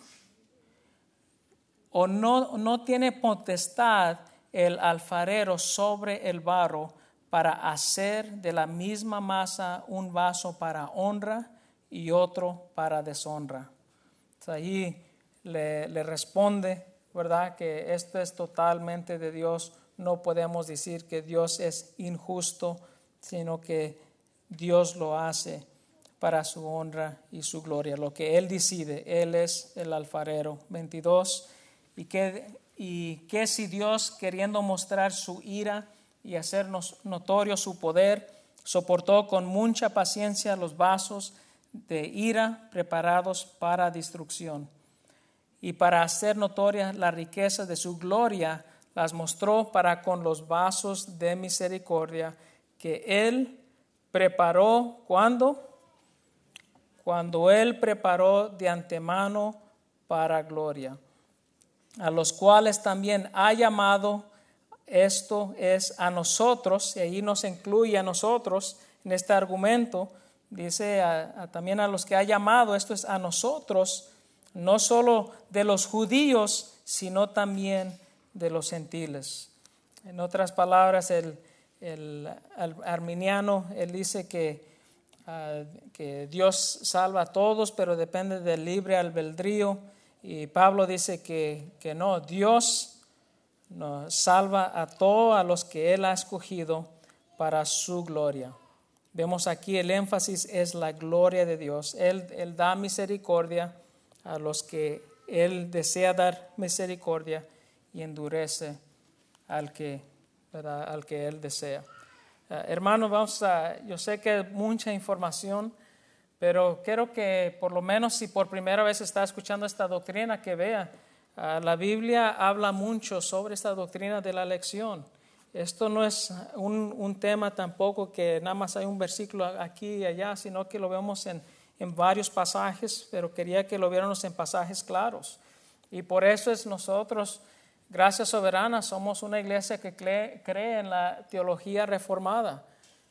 ¿O no tiene potestad el alfarero sobre el barro para hacer de la misma masa un vaso para honra y otro para deshonra? Entonces, ahí le responde, ¿verdad?, que esto es totalmente de Dios. No podemos decir que Dios es injusto, sino que Dios lo hace para su honra y su gloria. Lo que Él decide, Él es el alfarero. 22. ¿Y qué si Dios, queriendo mostrar su ira y hacernos notorio su poder, soportó con mucha paciencia los vasos de ira preparados para destrucción? Y para hacer notoria la riqueza de su gloria, las mostró para con los vasos de misericordia que Él preparó. ¿Cuándo? Cuando Él preparó de antemano para gloria, a los cuales también ha llamado, esto es a nosotros, y ahí nos incluye a nosotros en este argumento, dice también a los que ha llamado, esto es a nosotros, no solo de los judíos, sino también de los gentiles. En otras palabras, el arminiano, él dice que Dios salva a todos, pero depende del libre albedrío. Y Pablo dice que no, Dios nos salva a todos a los que Él ha escogido para su gloria. Vemos aquí el énfasis es la gloria de Dios. Él da misericordia a los que Él desea dar misericordia y endurece al que Él desea. Hermanos, yo sé que es mucha información, pero quiero que por lo menos si por primera vez está escuchando esta doctrina, que vea, la Biblia habla mucho sobre esta doctrina de la elección. Esto no es un tema tampoco que nada más hay un versículo aquí y allá, sino que lo vemos en varios pasajes, pero quería que lo viéramos en pasajes claros. Y por eso es nosotros, Gracia Soberana, somos una iglesia que cree en la teología reformada.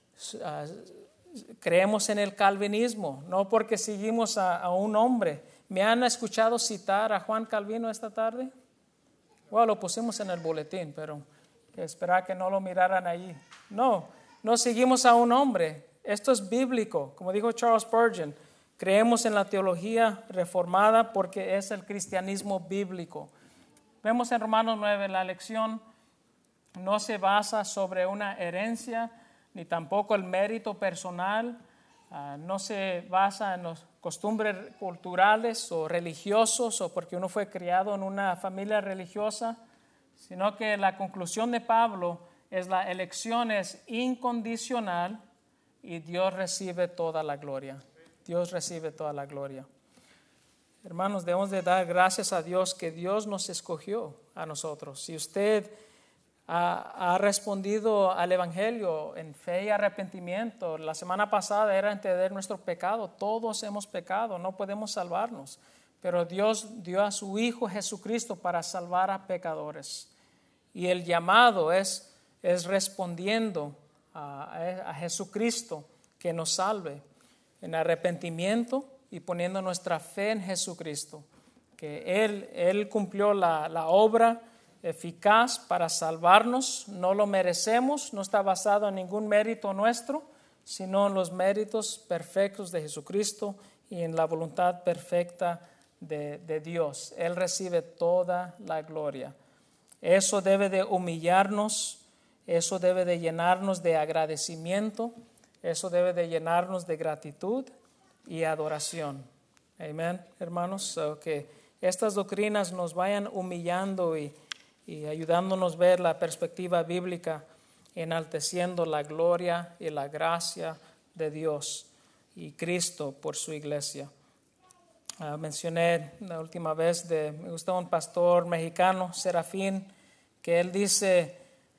Creemos en el calvinismo, no porque seguimos a un hombre. ¿Me han escuchado citar a Juan Calvino esta tarde? Bueno, lo pusimos en el boletín, pero esperaba que no lo miraran allí. No seguimos a un hombre. Esto es bíblico. Como dijo Charles Spurgeon, creemos en la teología reformada porque es el cristianismo bíblico. Vemos en Romanos 9, la elección no se basa sobre una herencia, ni tampoco el mérito personal, no se basa en las costumbres culturales o religiosos o porque uno fue criado en una familia religiosa, sino que la conclusión de Pablo es la elección es incondicional y Dios recibe toda la gloria. Dios recibe toda la gloria. Hermanos, debemos de dar gracias a Dios que Dios nos escogió a nosotros. Si usted ha respondido al Evangelio en fe y arrepentimiento, la semana pasada era entender nuestro pecado. Todos hemos pecado, no podemos salvarnos, pero Dios dio a su Hijo Jesucristo para salvar a pecadores. Y el llamado es respondiendo a Jesucristo que nos salve en arrepentimiento y poniendo nuestra fe en Jesucristo, que Él cumplió la obra eficaz para salvarnos. No lo merecemos, no está basado en ningún mérito nuestro, sino en los méritos perfectos de Jesucristo y en la voluntad perfecta de Dios. Él recibe toda la gloria. Eso debe de humillarnos, eso debe de llenarnos de agradecimiento, eso debe de llenarnos de gratitud y adoración. Amén, hermanos. Que estas doctrinas nos vayan humillando y ayudándonos a ver la perspectiva bíblica, enalteciendo la gloria y la gracia de Dios y Cristo por su iglesia. Mencioné la última vez me gusta un pastor mexicano, Serafín, que él dice,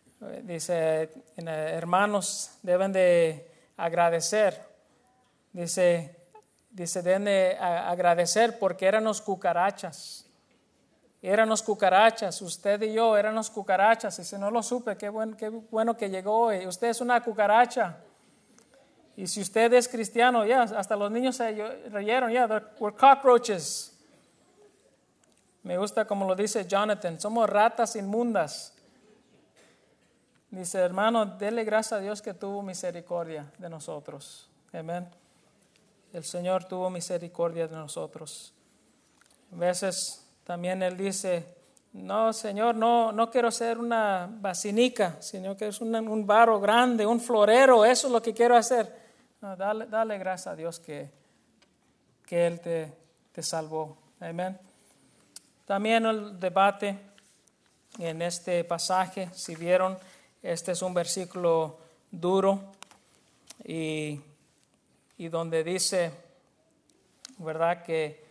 hermanos, deben de agradecer. Dice, deben de agradecer porque éramos cucarachas. Éramos cucarachas, usted y yo éramos cucarachas. Y si no lo supe, qué bueno que llegó hoy. Usted es una cucaracha. Y si usted es cristiano, ya, hasta los niños se reyeron, we're cockroaches. Me gusta como lo dice Jonathan, somos ratas inmundas. Dice, hermano, dele gracias a Dios que tuvo misericordia de nosotros. Amén. El Señor tuvo misericordia de nosotros. A veces también Él dice, no, Señor, no quiero ser una basinica, sino que es un barro grande, un florero, eso es lo que quiero hacer. No, dale gracias a Dios que Él te salvó. Amén. También el debate en este pasaje, si vieron, este es un versículo duro y donde dice, ¿verdad?, que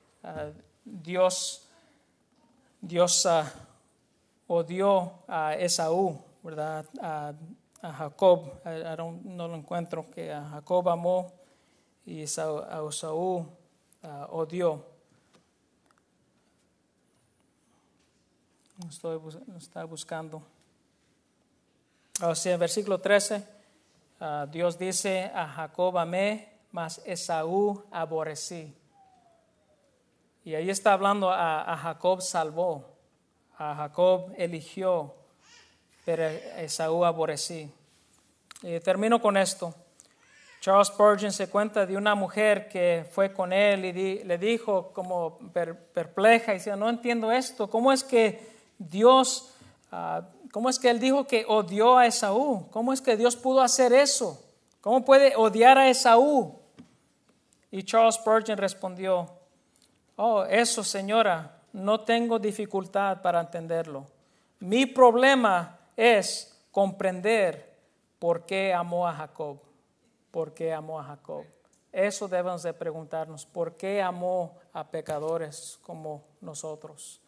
Dios odió a Esaú, ¿verdad?, a Jacob. No lo encuentro, que a Jacob amó y a Esaú odió. Está buscando. O sea, en versículo 13, Dios dice, a Jacob amé, mas Esaú aborrecí. Y ahí está hablando a Jacob salvó, a Jacob eligió, pero Esaú aborrecí. Y termino con esto. Charles Spurgeon se cuenta de una mujer que fue con él y le dijo como perpleja, y decía, no entiendo esto, ¿cómo es que Dios, cómo es que él dijo que odió a Esaú? ¿Cómo es que Dios pudo hacer eso? ¿Cómo puede odiar a Esaú? Y Charles Spurgeon respondió, eso, señora, no tengo dificultad para entenderlo. Mi problema es comprender por qué amó a Jacob. ¿Por qué amó a Jacob? Eso debemos de preguntarnos. ¿Por qué amó a pecadores como nosotros?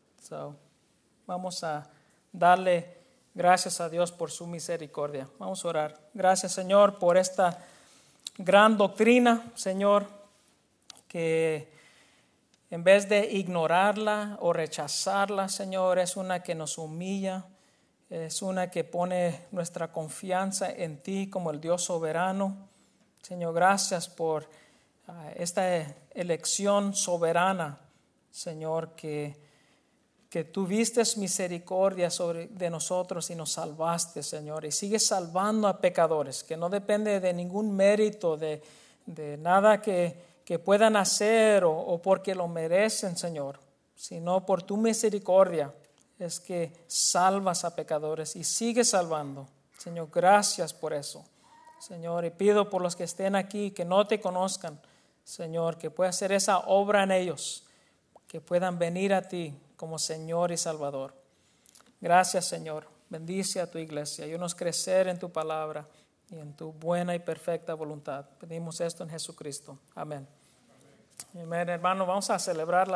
Vamos a darle gracias a Dios por su misericordia. Vamos a orar. Gracias, Señor, por esta gran doctrina, Señor, que en vez de ignorarla o rechazarla, Señor, es una que nos humilla, es una que pone nuestra confianza en ti como el Dios soberano. Señor, gracias por esta elección soberana, Señor, que tuviste misericordia de nosotros y nos salvaste, Señor, y sigues salvando a pecadores, que no depende de ningún mérito, de nada que puedan hacer o porque lo merecen, Señor, sino por tu misericordia es que salvas a pecadores y sigues salvando. Señor, gracias por eso, Señor, y pido por los que estén aquí, que no te conozcan, Señor, que pueda hacer esa obra en ellos, que puedan venir a ti como Señor y Salvador. Gracias, Señor. Bendice a tu iglesia. Ayúdanos a crecer en tu palabra y en tu buena y perfecta voluntad. Pedimos esto en Jesucristo. Amén. Amén, hermano. Vamos a celebrar